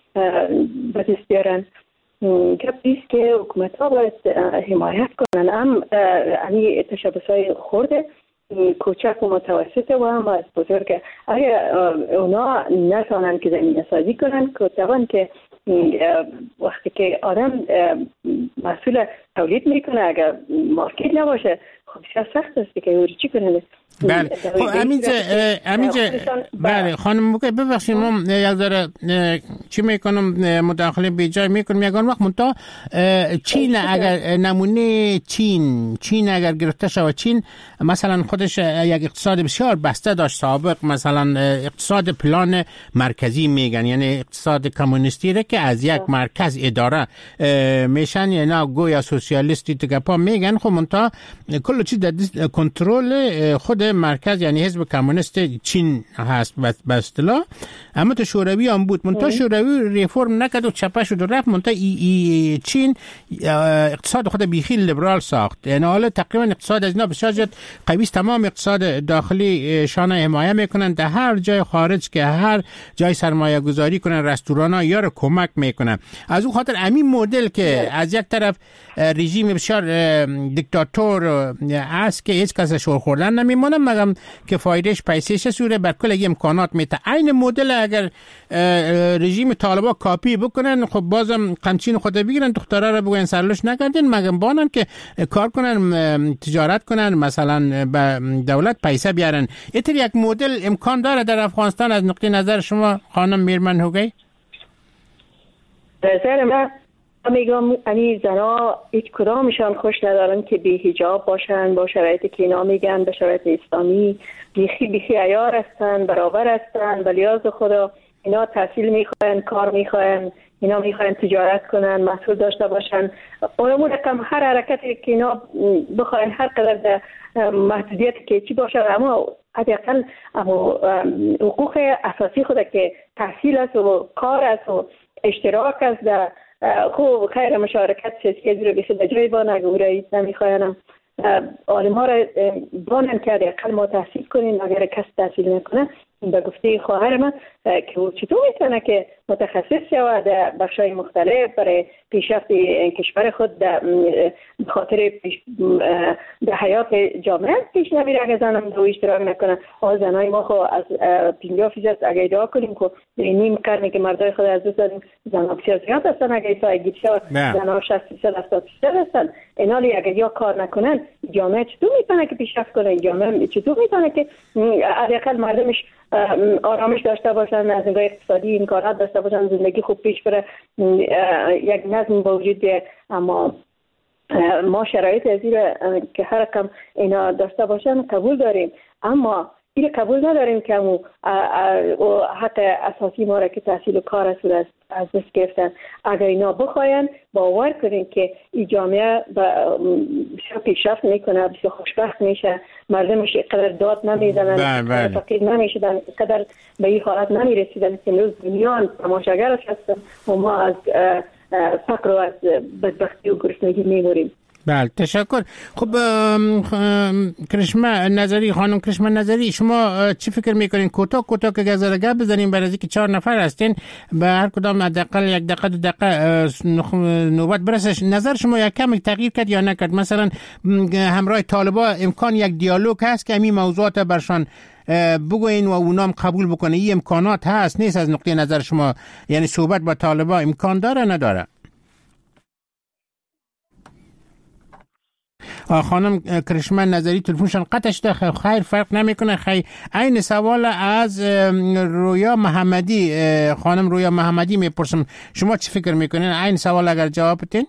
Speaker 15: به دست بیارن. گپیست که حکومت ها باید حمایت کنن، هم تشبثهای خورده کوچک و متوسط و هم از بزرگ. اگر اونا نتونن که زمینه سازی کنن که طبعا که وقتی که آدم مسئول تولید میکنه اگر مارکت نباشه خب بسیار سخت است که اوری چی کنه.
Speaker 13: بله خب همینجا بله خانم ببخشید ما یک ذره چی میکنم مداخله به جای میکنم یگان وقت منتها چین اگر نمونه چین اگر گرفته شود، چین مثلا خودش یک اقتصاد بسیار بسته داشت سابق، مثلا اقتصاد پلان مرکزی میگن، یعنی اقتصاد کمونیستی را که از یک مرکز اداره میشن، یعنی گویا سوسیالیستی تگپا میگن. خب منتها کل چیز در کنترل خود مرکز یعنی حزب کمونیست چین هست به اصطلاح. اما تو شوروی هم بود، منتها شوروی ریفرم نکرد و چپه شد و رفت، منتها چین اقتصاد خود بیخی لیبرال ساخت، یعنی حالا تقریبا اقتصاد از اینا بسیار زیاد قوی است. تمام اقتصاد داخلی شان حمایت میکنن، در هر جای خارج که هر جای سرمایه گذاری کنن رستوران ها یا رو کمک میکنن. از اون خاطر همین مدل که از یک طرف رژیم بسیار دیکتاتور است که هیچ کس شور خوردن نمیمونه مگم که فایدهش پیسهش سوره بر کل امکانات میته. این مدل اگر رژیم طالبان کاپی بکنن خب بازم قمچین خود بگیرن دخترا رو بگن سرلوش نکردین مگم بانن که کار کنن تجارت کنن مثلا به دولت پیسه بیارن. اینطور یک مدل امکان داره در افغانستان از نقطه نظر شما خانم میرمن هوگی؟
Speaker 15: نظر من میگم یعنی زنا هیچ کدامشان خوش ندارن که بی حجاب باشن، با شرایطی که اینا میگن به شرایط اسلامی بیخی عیار هستن، برابر هستن، به لیاز خدا اینا تحصیل میخواین، کار میخواین، اینا میخواین تجارت کنن، محصول داشته باشن. اون رقم هر حرکتی که اینا بخواین هر قدر محدودیت که چی باشه، اما حداقل حقوق اساسی خود که تحصیل است و کار است و اشتراک است در خوب خیر مشارکت سیاسی رو به جای با نگوره نمیخواینم. عالم ها را بانن که حداقل ما تحصیل کنیم، اگر کس تحصیل نکنه به گفته خواهر من که او چطور میتونه که متخصص شود در بخش‌های مختلف برای پیشرفت کشور خود در خاطر در حیات جامعه پیش نمیره اگر زنم دو اشتراک نکنه. زنای ما خو از 50% اگر ادعا کنیم که نیم قرنی که مردای خود از دوست داریم زنها بسیار زیاد هستن، اگر ایسا گیت شود زنها 60% هستن. اینالی اگر یا کار نکنن جامعه چطور میتونه که پیشرفت کنه؟ جامعه چطور میتونه که حداقل مردمش آرامش داشته باشن، از نگاه اقتصادی امکانات داشته باشن، زندگی خوب پیش بره، یک نظم با وجود بیه. اما ما شرایط ازی که هر کم اینا داشته باشن قبول داریم، اما این قبول نداریم که حق اساسی ما را که تحصیل و کار از دست گرفتن. اگر اینا بخواین باور کنین که این جامعه بسیار پیشرفت میکنه، بسیار خوشبخت میشه، مردمش قدر داد نمیزنن، فقیر نمیشدن، قدر به این حالت نمیرسیدن که امروز دنیا تماشاگر هستن و ما از فقر و از بدبختی و گرسنگی میموریم.
Speaker 13: بله تشکر. خب کرشمه نظری، خانم کرشمه نظری، شما چی فکر میکنین؟ کوتاه که گذرگاه بزنیم برای اینکه 4 نفر هستین، به هر کدام حداقل 1 دقیقه 2 دقیقه نوبت برسه. نظر شما یک کم تغییر کرد یا نکرد؟ مثلا همراه طالبان امکان یک دیالوگ هست که همین موضوعات برشان بگوین و اونام قبول بکنه؟ این امکانات هست نیست از نقطه نظر شما؟ یعنی صحبت با طالبان امکان داره نداره؟ خانم کرشمه نظری تلفنشان قطع شده، خیر فرق نمیکنه. خیر این سوال از رویا محمدی، خانم رویا محمدی میپرسم شما چی فکر میکنین؟ این سوال اگر جواب بدین.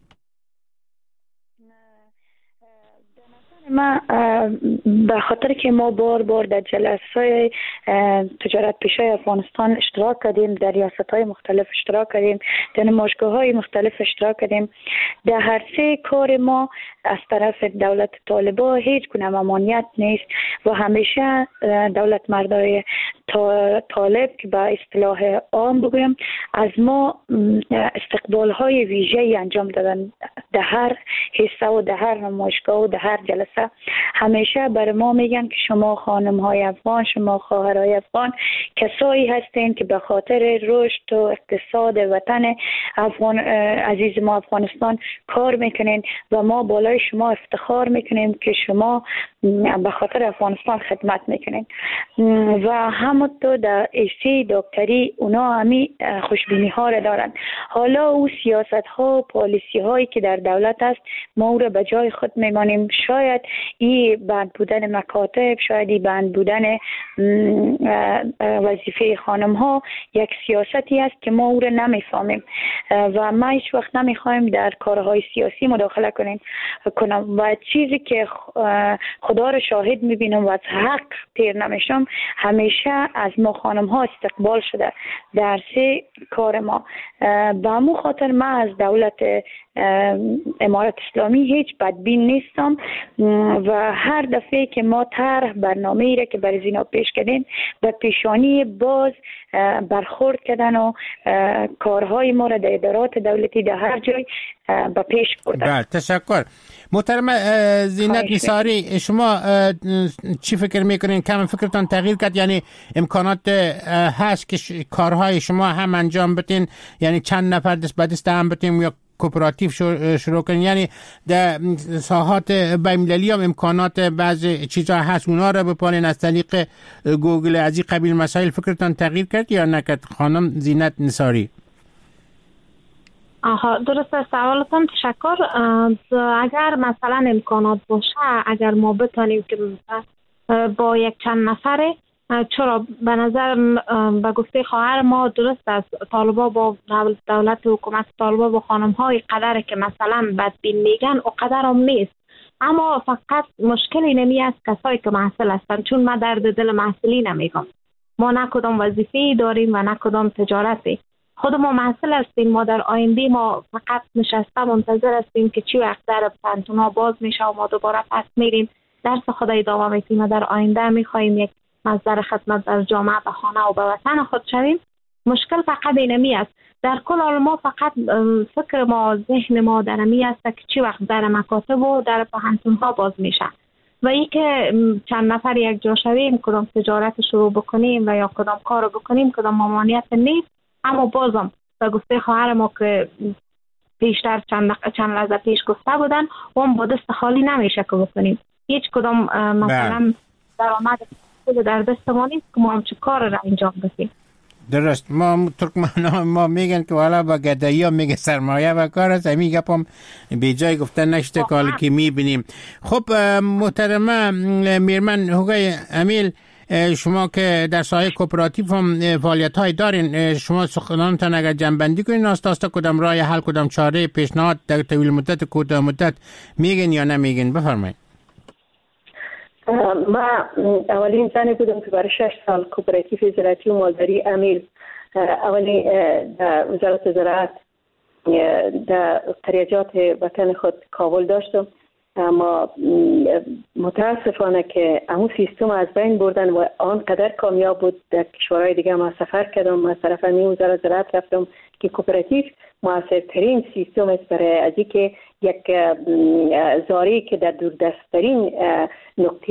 Speaker 12: ما به خاطر که ما بار در جلسه تجارت پیشای افغانستان اشتراک کردیم، در ریاست‌های مختلف اشتراک کردیم، در نمایشگاه‌های مختلف اشتراک کردیم، در هر سه کار ما از طرف دولت طالبان هیچ گونه ممانعت نیست و همیشه دولت مردای طالب که به اصطلاح عام بگویم از ما استقبال‌های ویژه‌ای انجام دادن. در هر حصه و در هر نمایشگاه و در هر جلسه همیشه بر ما میگن که شما خانم‌های افغان، شما خواهرای افغان کسایی هستین که به خاطر رشد و اقتصاد وطن افغان عزیز ما افغانستان کار میکنین و ما بالای شما افتخار میکنیم که شما به خاطر افغانستان خدمت میکنین. و همونطور در ایسی دکتری اونا همی خوشبینی ها را دارن. حالا او سیاست ها و پالیسی هایی که در دولت است ما او را به جای خود میمانیم. شاید این بند بودن مکاتب، شاید این بند بودن وظیفه خانم ها یک سیاستی است که ما او را نمیفهمیم و ما هیچ وقت نمیخوایم در کارهای سیاسی مداخله کنم و چیزی که خدا را شاهد میبینم و از حق تیر نمیشم همیشه از ما خانم ها استقبال شده در سه کار ما. به همون خاطر من از دولت امارت اسلامی هیچ بدبین نیستم و هر دفعه که ما طرح برنامه‌ای را که برای زینا پیش کردیم به پیشانی باز برخورد کردن و کارهای ما را در ادارات دولتی در هر جای به پیش بردن.
Speaker 13: بله تشکر. محترم زینت نثاری، شما چی فکر میکنین؟ کم فکرتان تغییر کرد؟ یعنی امکانات هست که کارهای شما هم انجام بدین، یعنی چند نفر دست به دست هم بدین یا کوپراتیو شروع کنین؟ یعنی در ساحات بین‌المللی هم امکانات بعضی چیزا هست اونا را بپانین از طریق گوگل از این قبیل مسائل؟ فکرتان تغییر کرد یا نکرد خانم زینت نثاری؟
Speaker 16: درسته، سوالتان تشکر. اگر مثلا امکانات باشه، اگر ما بتانیم که با یک چند نفره، چرا به نظر به گفته خواهر ما درست است طالبا با دولت و حکومت طالبا با خانم های قدر که مثلا بدبین میگن و قدر هم نیست، اما فقط مشکلی نمی است کسایی که محصل هستن، چون من درد دل محصلی نمیگم. ما نه کدام وظیفه‌ای داریم و نه کدام تجارتی. خود ما محصل هستیم. ما در آینده ما فقط نشسته منتظر هستیم که چی وقت در پانتون‌ها باز میشه و ما دوباره پس میریم درس خود ادامه میدیم و در آینده میخوایم یک مصدر خدمت در جامعه و خانه و به وطن خود شویم. مشکل فقط اینمی است. در کل حال ما فقط فکر ما، ذهن ما در امی است که چی وقت در مکاتب و در پانتون‌ها باز میشه و این که چند نفر یک جا شویم کدام تجارت شروع بکنیم و یا کدام کار بکنیم کدام ممانعت نیست. اما بازم به گفته خواهر ما که پیشتر چند لحظه پیش گفته بودن و هم با دست خالی نمیشه که بکنیم. هیچ کدام مثلا درآمد در دست ما نیست که ما هم چه کار را انجام بدیم.
Speaker 13: درست. ما ترکمن ما میگن که والا با گدایی ها میگه سرمایه و کار است. همین گپ هم بی جای گفتن نشته کالی که میبینیم. خب محترمه میرمن هوگای امیل، شما که در ساحه کوپراتیو هم فعالیت های دارین، شما سخنانتان اگر جنبندی کنین آستا کدام راه حل کدام چاره پیشنهاد در طویل مدت کوتاه مدت میگین یا نمیگین؟ بفرمایید.
Speaker 15: ما اولین زنی بودم که برای 6 سال کوپراتیو زراعتی و مالداری امیل اولین در وزارت زراعت در قریجات وطن خود کابل داشتم. اما متاسفانه که همون سیستم از بین بردن و آنقدر کامیاب بود در کشورهای دیگه. ما سفر کردم، از طرف وزارت زراعت رفتم که کوپراتیو موثرترین سیستم است برای از اینکه یک زاری که در دوردستترین نقطه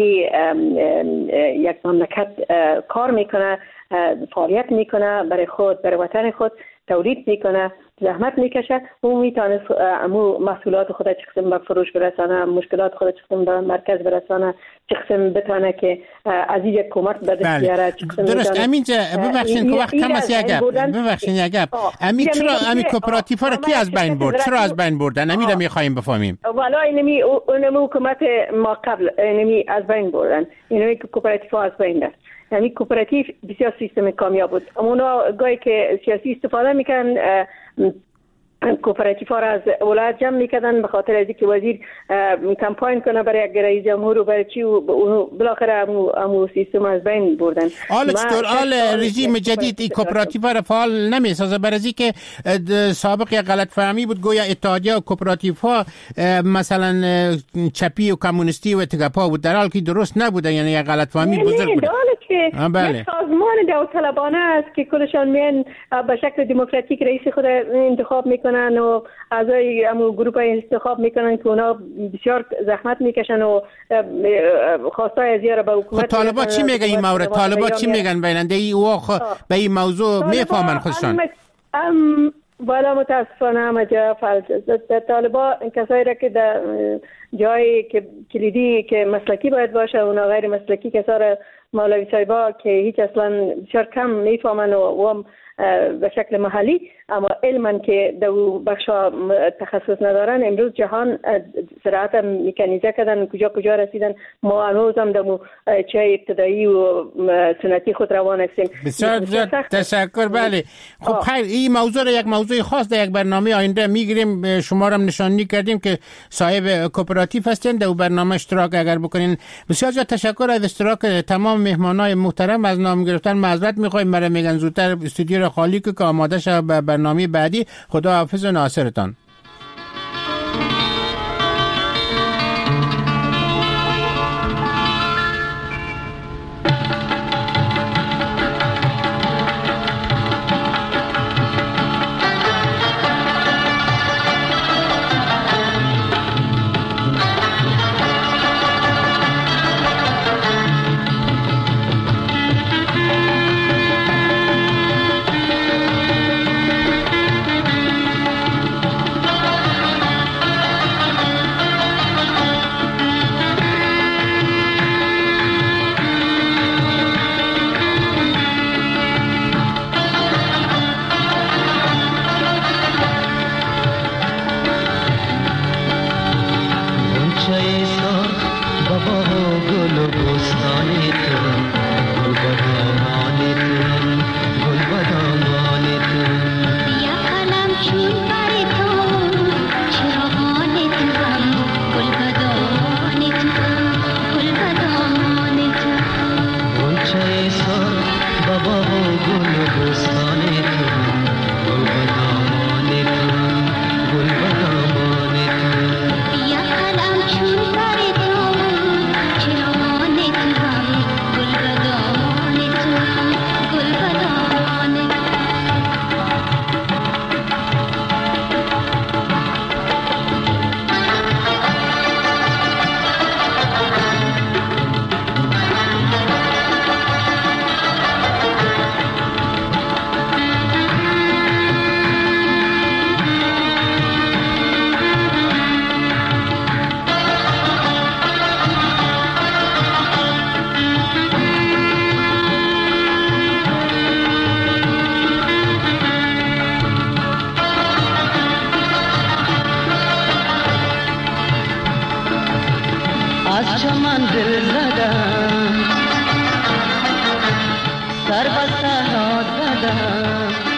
Speaker 15: یک مملکت کار میکنه، فعالیت میکنه، برای خود برای وطن خود تولید میکنه، زحمت میکشه، او میتونه امو محصولات خود چه قسم به فروش برسانه، مشکلات خود چه قسم به مرکز برسانه، چه قسم بتونه که از این حکومت به دست بیاره.
Speaker 13: درست. همینجا ببخشید که وقت کم است ببخشید یک گپ. همین چرا همین کوپراتیو ها رو کی از بین برد؟ چرا از بین بردن؟ همین رو می‌خوایم بفهمیم.
Speaker 15: والا اینمی حکومت ما قبل اینمی از بین بردن. اینمی کوپراتیو ها از بین رفت. یعنی کوپراتیو بسیار سیستم کامیاب بود. اونا گاهی که سیاسی استفاده میکنن کوپراتیو ها را از ولایت جمع میکردن به خاطر از اینکه وزیر کمپاین کنه برای یک رئیس جمهور و برای چی و بالاخره همو سیستم از بین بردن.
Speaker 13: حالا چطور رژیم جدید این کوپراتیو را فعال نمیسازه؟ برای اینکه سابق یک غلط فهمی بود گویا اتحادیه و کوپراتیو ها مثلا چپی و کمونیستی و اتگاپا بود، در حالی که درست نبوده. یعنی یک غلط فهمی بزرگ بود.
Speaker 15: یک سازمان داوطلبانه است که کلشان میان به شکل دموکراتیک رئیس خود انتخاب میکنن و اعضای همون گروه انتخاب میکنن که اونا بسیار زحمت میکشن و خواستای ازیاره به حکومت.
Speaker 13: طالبا چی میگن این مورد؟ طالبا چی میگن بیننده ای او به این موضوع میفهمن خودشان؟
Speaker 15: بالا متاسفانه همه جا فلج است. طالبا کسایی را که در جایی که کلیدی که مسلکی باید باشه اونا غیر مسلکی کسا را مولوی صاحبا که هیچ اصلا بسیار کم میفهمن و هم به شکل محلی اما علما که در بخشا تخصص ندارن. امروز جهان زراعت مکانیزه کردن، کجا رسیدن. ما هنوز هم در چه ابتدایی و سنتی خود روان هستیم.
Speaker 13: بسیار تشکر. بله خب خیر، این موضوع را یک موضوع خاص در یک برنامه آینده میگیریم. شما را نشانی کردیم که صاحب کوپراتیو هستین، در برنامه اشتراک اگر بکنین. بسیار تشکر از اشتراک تمام مهمانای محترم. از نام گرفتن معذرت میخوایم، برای میگن زودتر استودیو را خالی که آماده شد به برنامه بعدی. خدا حافظ و ناصرتان.
Speaker 17: من دل زدم سر به سرات زدم